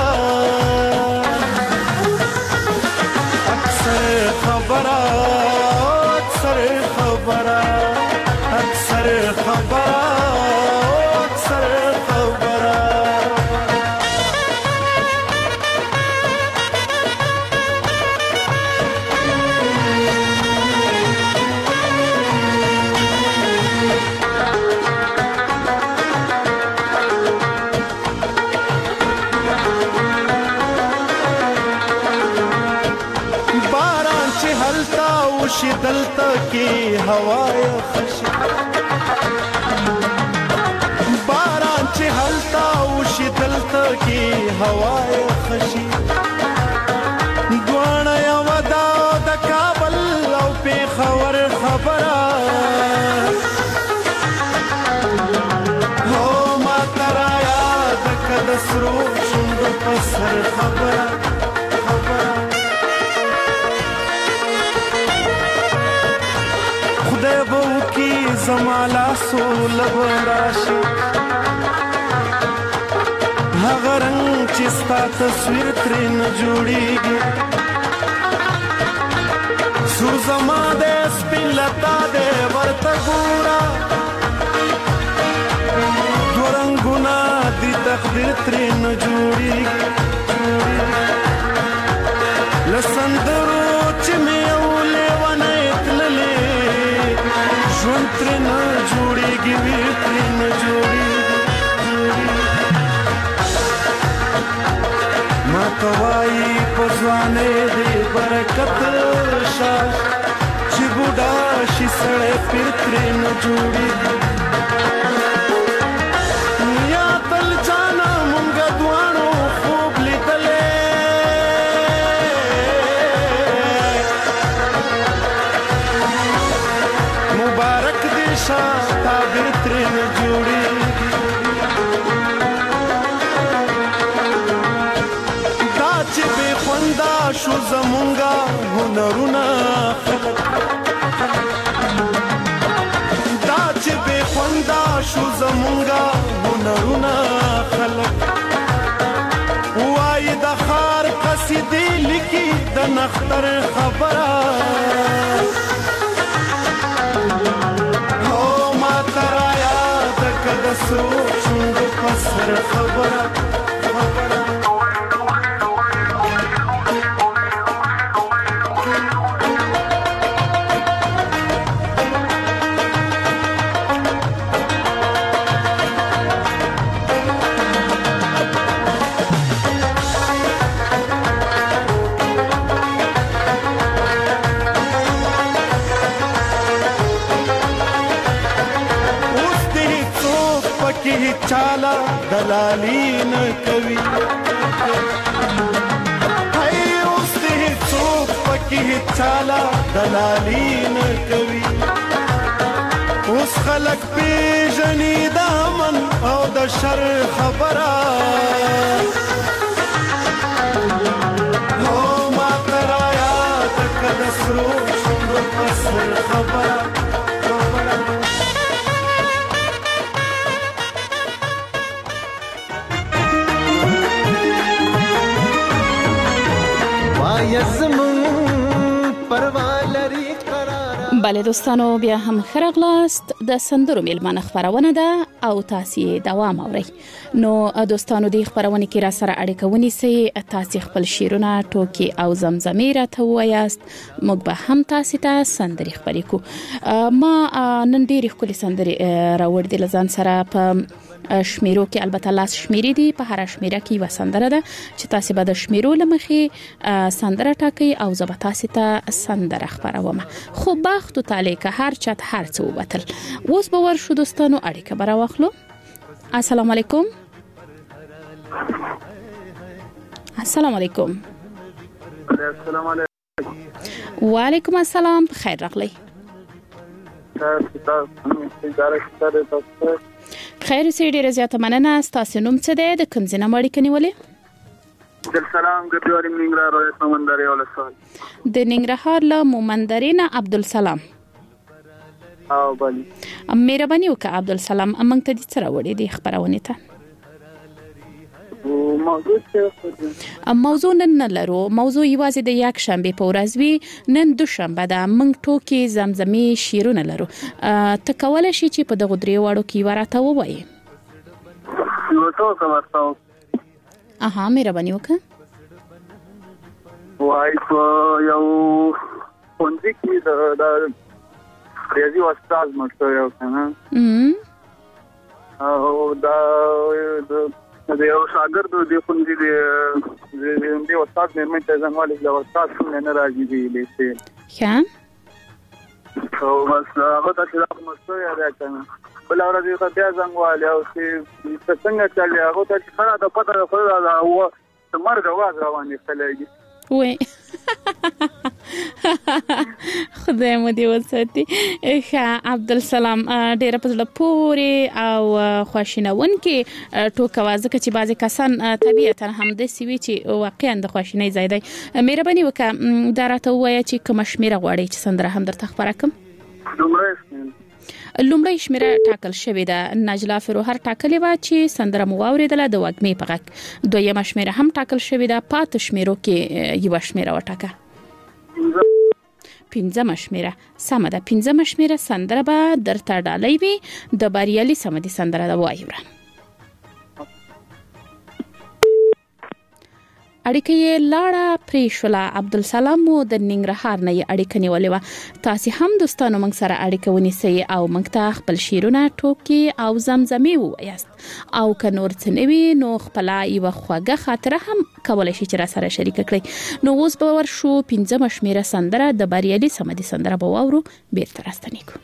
اکثر خبره اکثر خبره اکثر خبره دلته کې هواي خشي باران چې هلتا او شي دلته کې هواي خشي دوانه یو دا د کابل او په خبر خبره هو ما ترایا د کد سرو شوندو پسر خبره زمالا سول براشي هغه رنگ چې ستا تصویر ترې نه جوړیږي سو زما د سپین لتا دې ورته ګورا دوه رنګونه دي تقدیر ترې نه جوړیږي لسندرو چې مې اولې ونه تللې ژوند ترې نه جوړېږي وي ترې نه جوړېږي ځوانې دې برکت شه چې بوډا شي سړی پیر ترې نه جوړي یا تل جانا مونږ دواړو خوب لیدلې مبارک دې شه تعبیر ترې نه جوړي شو زمونږه هنرونه خلک دا چې بې خونده شو زمونږه هنرونه خلک وایي د ښار قصیدې لیکي د نختر خبره هو ما ته رایاده که د سرو شونډو په سر خبره خبره چالا دلالی نه کوي هاي اوس دې څوک پکې چالا دلالی نه کوي اوس خلک پیژني د امن او د شر خبره هو ما ترایا تک د سرو شوندو پس خبره بله دوستانو بیا هم خرغلاست د سندرو میلمانه خبرونه ده او تاسو دوام اورئ نو دوستانو د خبرونه کې را سره اړیکه ونیسئ تاسو خپل شیرونه ټوکی او زمزمې را ته وایاست موږ به هم تاسو ته سندري خبرې کو ما نن ډېری خپل سندري راوړ دي لزان سره په شمیرو کې البته لاس شمیرې دي په هر شمیره کې و سندره ده چې تاسو به د شمیرو لمخې سندره ټاکي او زه به تاسو ته سندره خبروم خو بخت او تعالی که هر چت هر څه وبتل اوس به ورشو دوستانو اړیکه برا واخلو السلام علیکم السلام علیکم السلام علیکم وعلیکم السلام بخیر راغلی خیر سي ډیره زیاته مننه تاسو نوم څه دی د کوم ځای نه اړیکه نیولې دل سلام ګټوري ننګرهار روایت مومندري ولسوال د ننګرهار له مومندري نه عبدالسلام او بلی مهرباني وکړه عبدالسلام موږ ته دې څه راوړې دي خبرونه ته موضوع موضوع نن نه لرو موضوع یوازې د یک شنبه په ورځ وی نن دوشنبه ده موږ ټوکی زمزمې شیرونه لرو ته کولای شې چې په دغه درې واړو کې ورته ووایې نو څه ورته اها مهرباني وکړه وای په یو پونځي کې د ریاضي استاد مشته یو کنه او دا د یو شاګرد د خونځي د د استاد مېرمن ته ځانوالي د استاد څنګه نه راځي دی لیسته ښه او بس هغه ته چې مشته یا راکنه بل اورځي خو بیا ځانوالي او چې څنګه چالي هغه ته چې خره د پته خو دا هو مرګ واز روانې خلګي وې خدای مو دې وساتي ښه عبدالسلام ډېر په زړه پورې او خواشینون کې ټوکه وازه چې بعضی کسان طبيعتا هم د سوي چې واقعا د خواشینۍ ځای دی مهرباني وکړه دا راته وایي چې کوم شمیره غواړي چې سندره هم درته خبره کوم لومړی شمیره ټاکل شوې ده نجلا فروهر ټاکلې و چې سندره مو واوریدله د وګمې په غږ دویمه شمیره هم ټاکل شوې ده پات شمیرو کې یو شمیره وټاکه پنځمه شمیره سم ده پنځمه شمیره سندره به درته ډالۍ وي د بریالي سمدي سندره ده وایوره اړیکه یې لاړه پرې شوله. عبدالسلام مو د ننګرهار نه یې اړیکه نیولې وه. تاسې هم دوستانو موږ سره اړیکه ونیسئ او موږ ته خپل شعرونه، ټوکې او زمزمې ووایاست او که نور څه نه وي نو خپله یوه خوږه خاطره هم کولی شي چې را سره شریکه کړئ. نو اوس به ورشو پنځمه شمېره سندره د بریالي صمدي سندره به واورو، بیرته راستنیږو.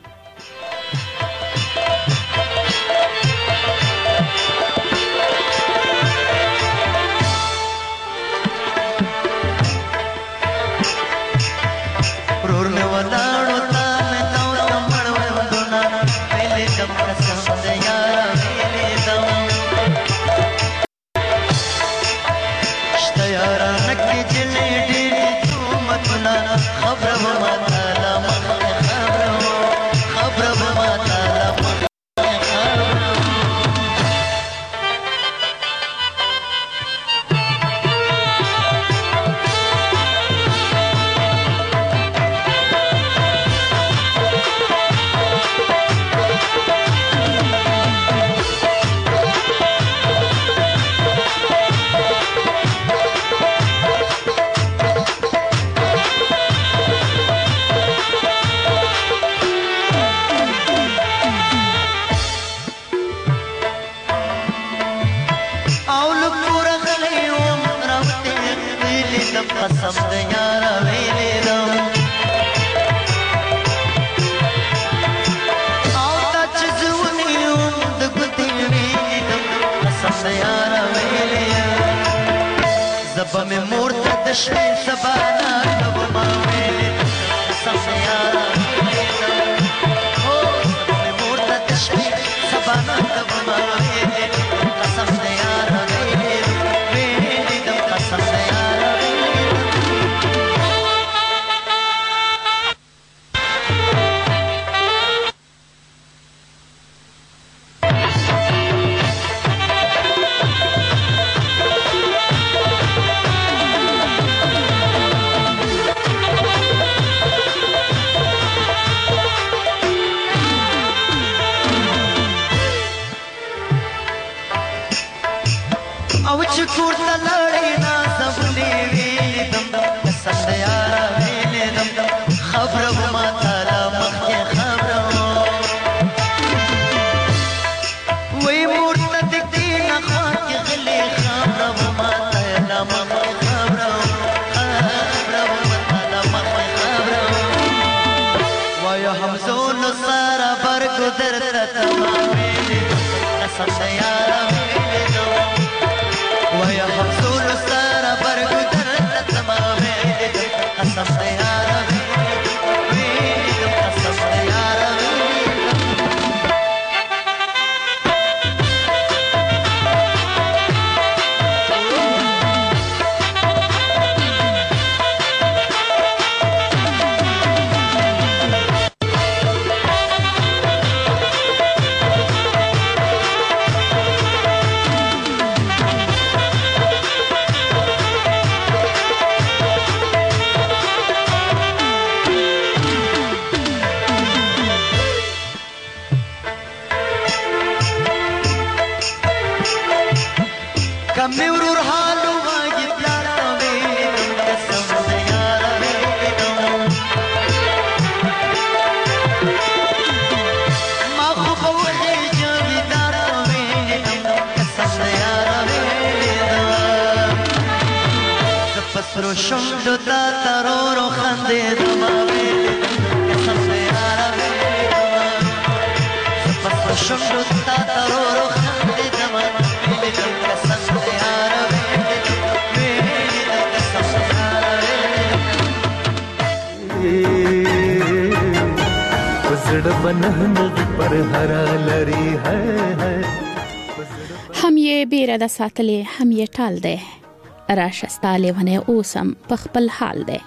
هم یې بیره د ساتلې هم یې ټال دی، راشه ستا لیونی اوسم په خپل حال دی.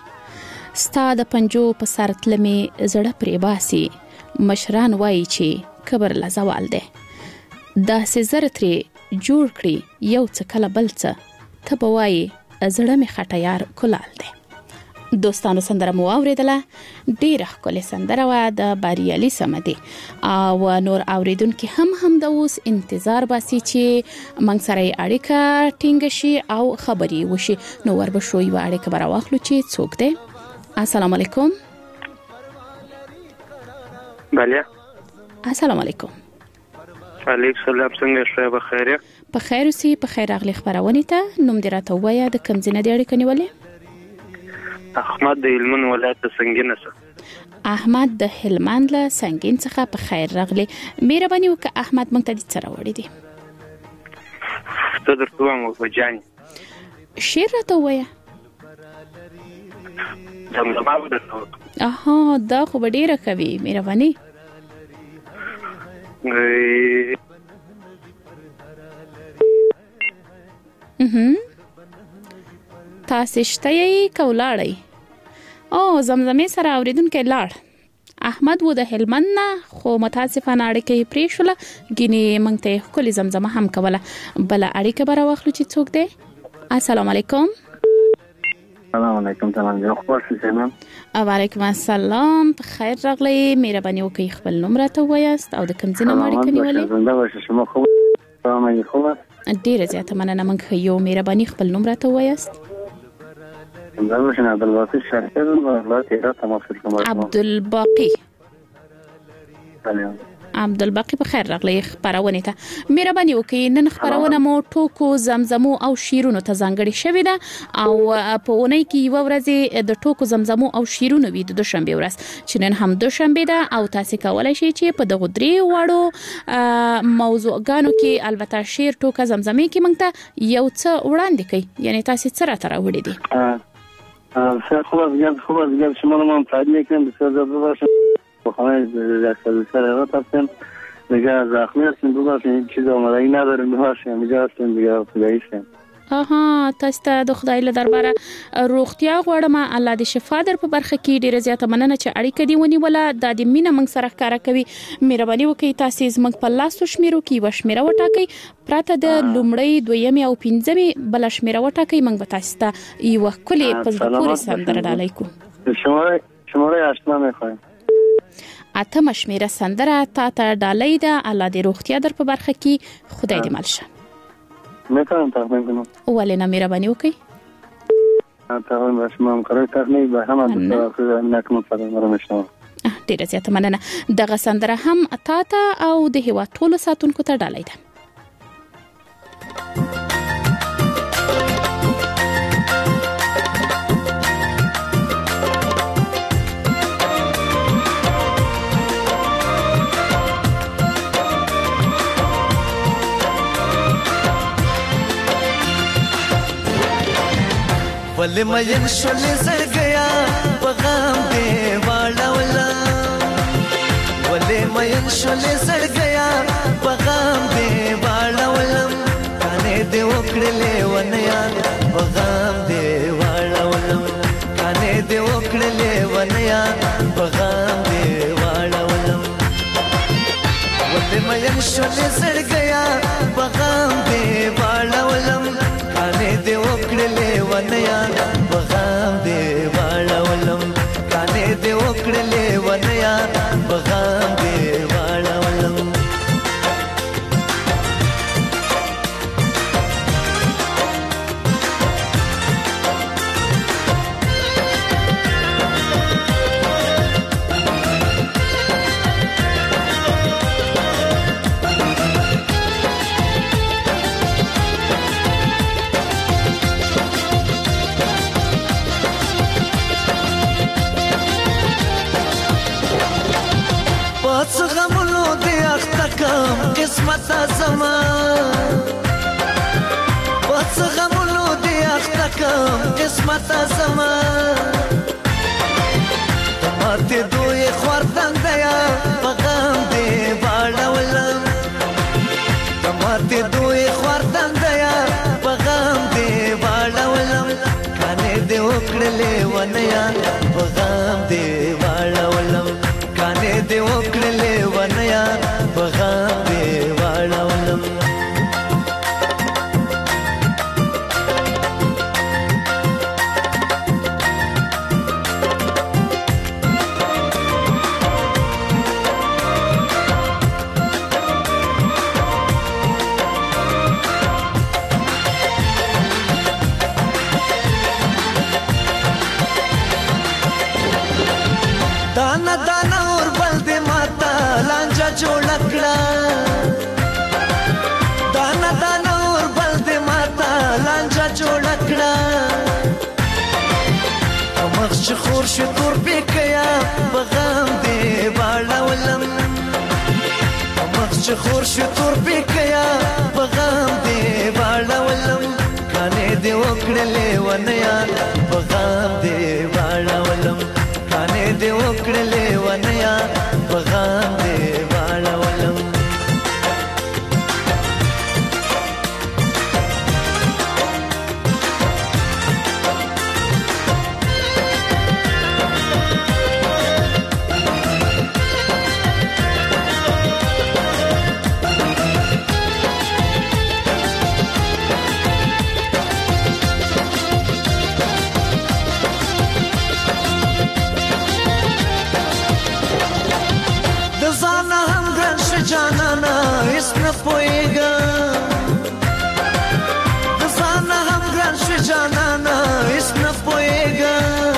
ستا د پنجو په سر تلمې زړه پرې باسي، مشران وایي چې کبر له زوال دی. داسې زر ترې جوړ کړي یو څه کله بل څه، ته به وایي زړه مې خټه یار کلال دی. دوستانو سندره مو اوریدله ډیره ښکلې سندره وه د بریالي صمدي او نور اوریدونکي هم هم د اوس انتظار باسي چې موږ سره یې اړیکه ټینګه شي او خبرې وشي. نو وربشو یوه اړیکه به راواخلو چې څوک دی. السلام علیکم. بله السلام علیکم. علیکم سلام. څنګه شوې؟ په خیر یې؟ په خیر اوسې. په خیر راغلې خپرونې ته. نوم دې راته ووایه، د کوم ځای نه دې اړیکه نیولې؟ احمد د هلمند ولایت د سنګین څخه. احمد د هلمند له سنګین څخه په خیر راغلې. مهرباني وکړه احمد، موږ ته دې څه راوړي دي؟ ته درته وایم وجاني شعر راته ووایه. زمزمه به درته وکړم. اها دا خو به ډېره ښه وي، مهرباني. اها تاسې شته یې که ولاړئ؟ او زمزمې سره اورېدونکی لاړ. احمد و د هلمند نه، خو متاسفانه اړیکه یې پرېښوله. ګینې موږ ته یې ښکلې زمزمه هم کوله. بله اړیکه به راواخلو چې څوک دی. السلام علیکم. السلام علیکم. سلام جان، خوښ اوسئ میم. وعلیکم السلام. په خیر راغلی. مهرباني وکړئ خپل نوم راته ووایاست او د کوم ځای نه مو اړیکه نیولې؟ زنده باشئ. شما خوب سلام خوب. ډېره زیاته مننه. موږ ښه یو. مهرباني خپل نوم راته ووایاست. زنده باشئ. عبدالباقي شاکر ولایت هرات تماس کوم. عبدالباقي. بله عبدالباقي په خیر راغلی خپرونې ته. مهرباني وکړئ نن خپرونه مو ټوکو، زمزمو او شیرونو ته ځانګړې شوې ده او په اونۍ کې یوه ورځ د ټوکو، زمزمو او شیرونو وي، د دوشنبې ورځ چې نن هم دوشنبې ده او تاسې کولی شئ چې په دغو درې واړو موضوعګانو کې، البته شعر، ټوکه، زمزمې کې موږ ته یو څه وړاندې کړئ. یعنې تاسې څه راته راوړي دي؟ خوب از گرد خوب از گرد شما رو من تعدیل کنم. بسیار زیاد بباشم بخواه دکتر سر ایرات هستیم دیگه زخمی هستیم بباشیم. هیچ چیز آمدهی نداریم بباشیم. اینجا هستیم دیگه خدایی هستیم. اها تاسو ته د خدای له درباره روغتیا غواړم. الله دې شفا در په برخه کې. ډیره زیاته مننه چې اړیکه دې ونیوله. دا د مینه موږ سره ښکاره کوي. مهرباني وکړئ تاسې زموږ په لاسو شمیرو کې یوه شمیره وټاکئ، پرته د لومړۍ، دویمې او پنځمې بله شمیره وټاکئ. موږ به تاسې ته یوه ښکلې په زړه پورې سندره ډالۍ کړو. شماره اشنا میخوایم. اتمه شمیره سندره تا ته ډالۍ ده. الله دې روغتیا در په برخه کې. خدای دې مل شه. میتونم تقدیم کنم؟ ولې نه؟ مهرباني وکړئ. تقدیم به شما هم کارای تقدیم به همه دوستان نکم فرمان رو میشنوم. ډیره زیاته مننه. دغه سندره هم تا ته او د هیواد ټولو ساتونکو ته ډالۍ ده. वले मयन शोले सड़ गया बगाम दे वाला वाला वले मयन शोले सड़ गया बगाम दे वाला वाला काने दे ओकड़ले वनया बगाम दे वाला वाला काने दे ओकड़ले वनया बगाम दे वाला वाला वले मयन शोले सड़ गया बगाम दे वाला वाला काने दे ओकड़ले वनया बगाम दे वाला वलम काने दे ओकड़ले वनया बगाम दे वाला वलम قسمت زمان وڅ غمونو دی اخته کم قسمت زمان ماته دوی خوردن دیا پیغام دی واړولم ماته دوی خوردن دیا پیغام دی واړولم کانه دی وکړلې ونیا پیغام دی واړولم کانه دی وکړلې ونیا پیغام دی واړولم دانا دانا اور بل دې ماتا لانجا جوړ کړه دانا دانا اور بل دې ماتا لانجا جوړ کړه مخ چې خور شو تور بکیا بغام دې باړولم مخ چې خور شو تور بکیا بغام دې باړولم کانه دې وکړلې ونیا بغام دې باړولم کانه دې وکړلې ونیا بغام دې باړولم جانانا اس نه پويګا د ځان هم ګران شو جانانا اس نه پويګا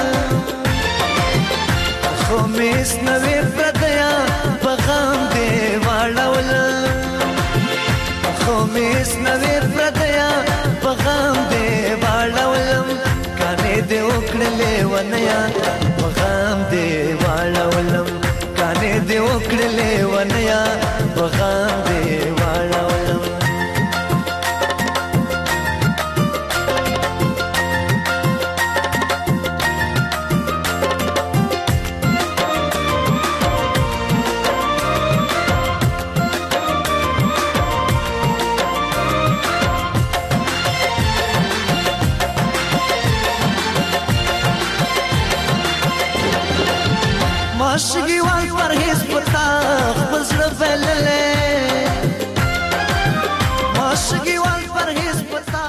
خو مې اس نه وی پردیا بغام دې واړول خو مې اس نه وی پردیا بغام دې واړول کانه دې وکړلې ونیا بغام دې واړول کانه دې وکړلې ونیا بغام دې واړولم ماشګي وای پرهیز پتا خپل زړه بللې ماشګي وای پرهیز پتا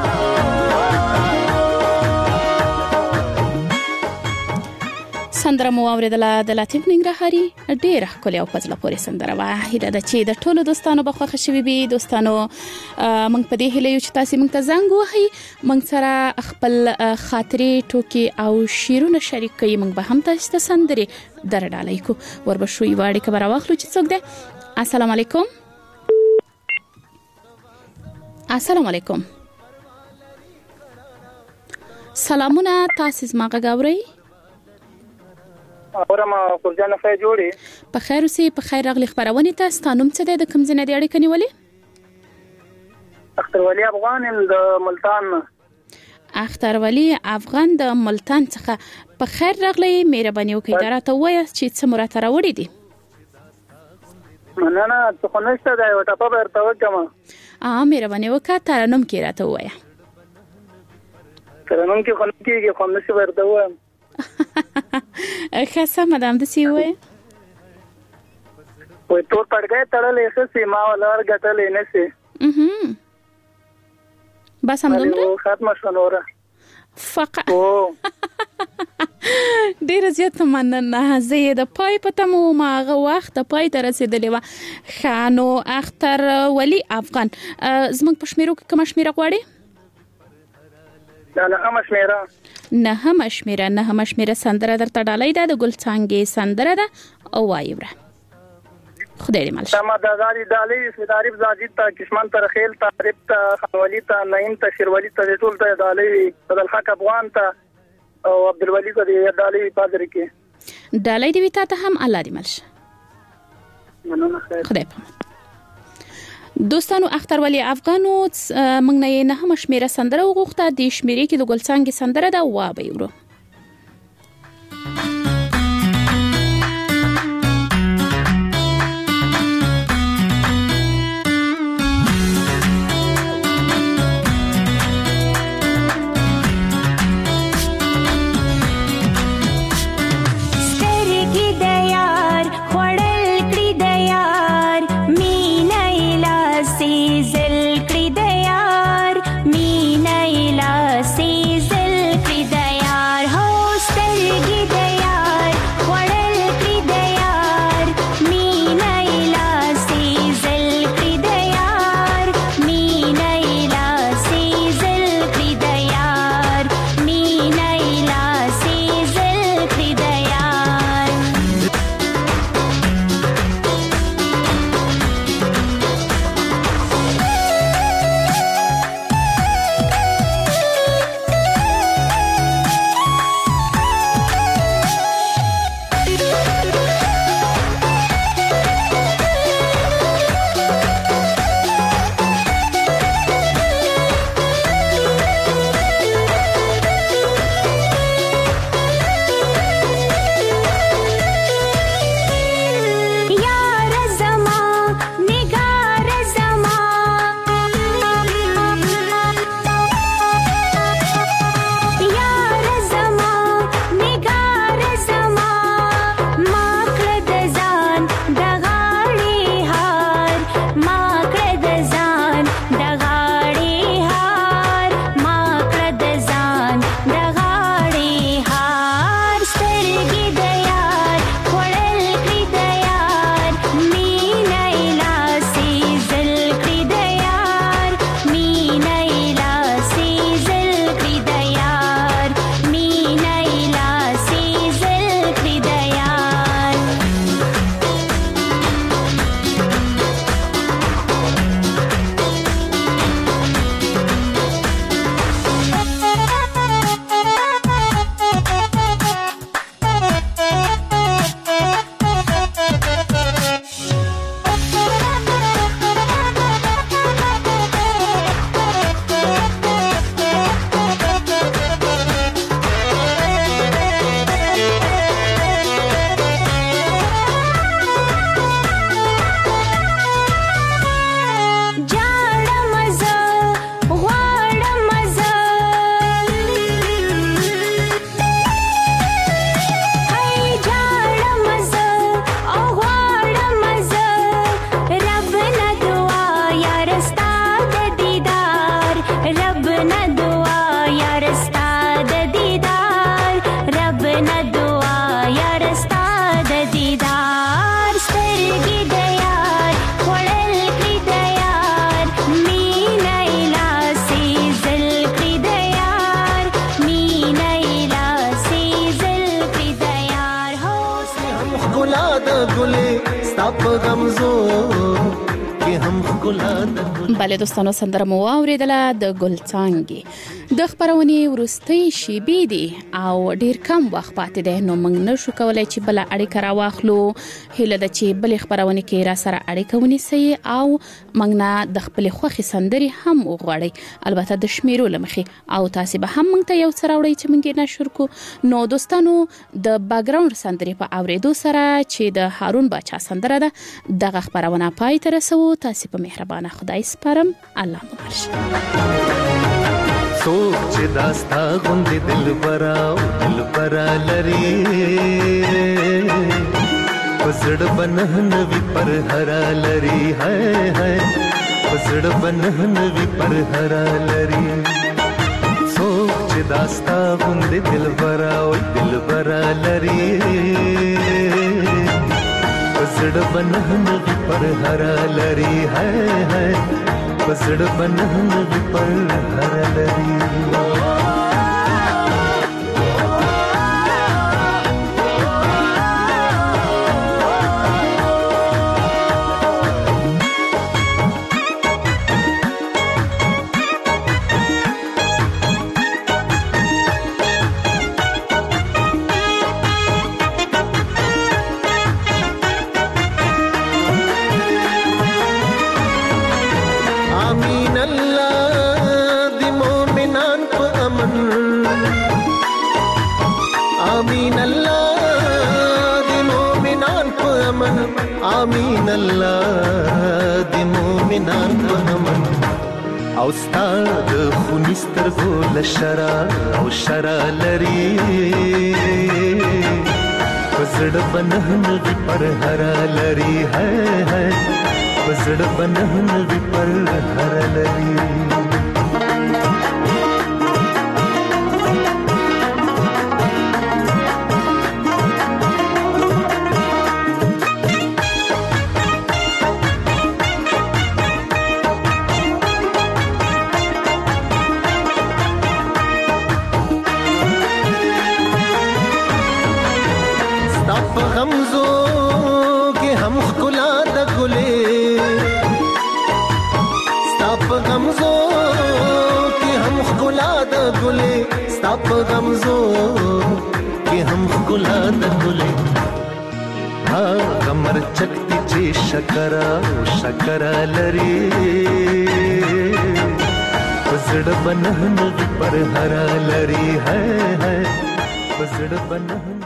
سندره مو اوریدله د لطیف ننګرهاري ډېره ښکلې او په زړه پورې سندره وه هیله ده چې د ټولو دوستانو به خوښه شوې وي دوستانو موږ په دې هیله یو چې تاسې موږ ته زنګ ووهئ موږ سره خپل خاطرې ټوکې او شعرونه شریک کړئ موږ به هم تاسو ته سندرې درډالۍ کو وربشو یو اړیکه به راواخلو چې څوک دی السلام علیکم السلام علیکم سلامونه تاسو زما غږ اورئ اورما فرجان خیر جوړي په خیر اوسې په خیر راغلی خبرونه ته ستانوم څه د کوم ځای نه دی اړیکه نیولې اختر ولی افغان د ملتان اختر ولی افغان د ملتان څخه په خیر راغلی مهرباني وکړئ دا راته وایه چې څه مراته راوړي دي نه نه څه خو نشته دا یو ټاپه به درته وکړم اه مهرباني وکړه ترنم کې راته وایه ترنم کې خو نه کېږي خو نشي به درته ووایم ښه سمه ده همداسې یې ووایه وایي تور پړګی تړلی ښه سي ما ولار ګټلی نه سي بس همدومره ختمه شوه نوره فقط ډیره زیاته مننه زه یې د پای په تمه وم هغه وخت د پای ته رسېدلې وه ښه نو اختر ولي افغان زموږ په شمېرو کې کومه شمېره غواړې نهمه شمېره نهمه شمېره نهمه شمېره سندره درته ډالۍ ده د ګل څانګې سندره ده او وایي وره خدای دې مل شه تمه د زاري ډالۍ تعریف زاجد ته کشمن تر خیل تعریف ته خانولی ته نعیم ته شیرولی ته ټول ته ډالۍ بدل حق افغان ته او عبدالولی ته ډالۍ پادر کې ډالۍ دې وتا ته هم الله دې مل شه مننه خدای په دوستانو اختر ولی افغانو موږ نه نه هم شمیره سندره وغوښته د شمیرې کې د ګلڅانګې سندره دا وا به یورو مینا ایلا سی زل کړی د یار ښکلا د ګلې ستا په غمزو کې هم ښکلا د بله دوستانو سندره مو واورېدله د ګلڅانګې د خپرونې وروستۍ شیبې دي او ډیر کم وخت پاتې دی نو موږ نشو کولی چې بله اړیکه راواخلو. هیله ده چې بلې خپرونې کې را سره اړیکه ونیسئ او موږ نه د خپلې خوښې سندرې هم وغواړئ، البته د شمیرو له مخې، او تاسې به هم موږ ته یو څه راوړئ چې موږ یې نشر کړو. نو دوستانو د بیکګراوند سندرې په اورېدو سره چې د هارون باچا سندره ده دغه خپرونه پای ته رسوو. تاسې په مهربانه خدای سپارم. الله مو مل شي. څوک چې داستا غوندې دلبره او دلبره لري په زړه به نه نوي پر هره لري، هی هی په زړه به نه نوي پر هره لري. څوک چې داستا غوندې دلبره او دلبره لري په زړه به نه نوي پر هره لري، هی هی په زړه به نه نوي پر هره لري. آمین الله د مومنان په امن او ستاد خونی سترګو لشرا او شرا لري پزړ بنهن وی پر هرا لري، ہے ہے پزړ بنهن وی پر هرا لري. په غمزو کې هم ښکلا د ګلې هغه مرچکتي چې شکره او شکره لري په زړه به نه نوي پر هره لري، ہے ہے په زړه به نه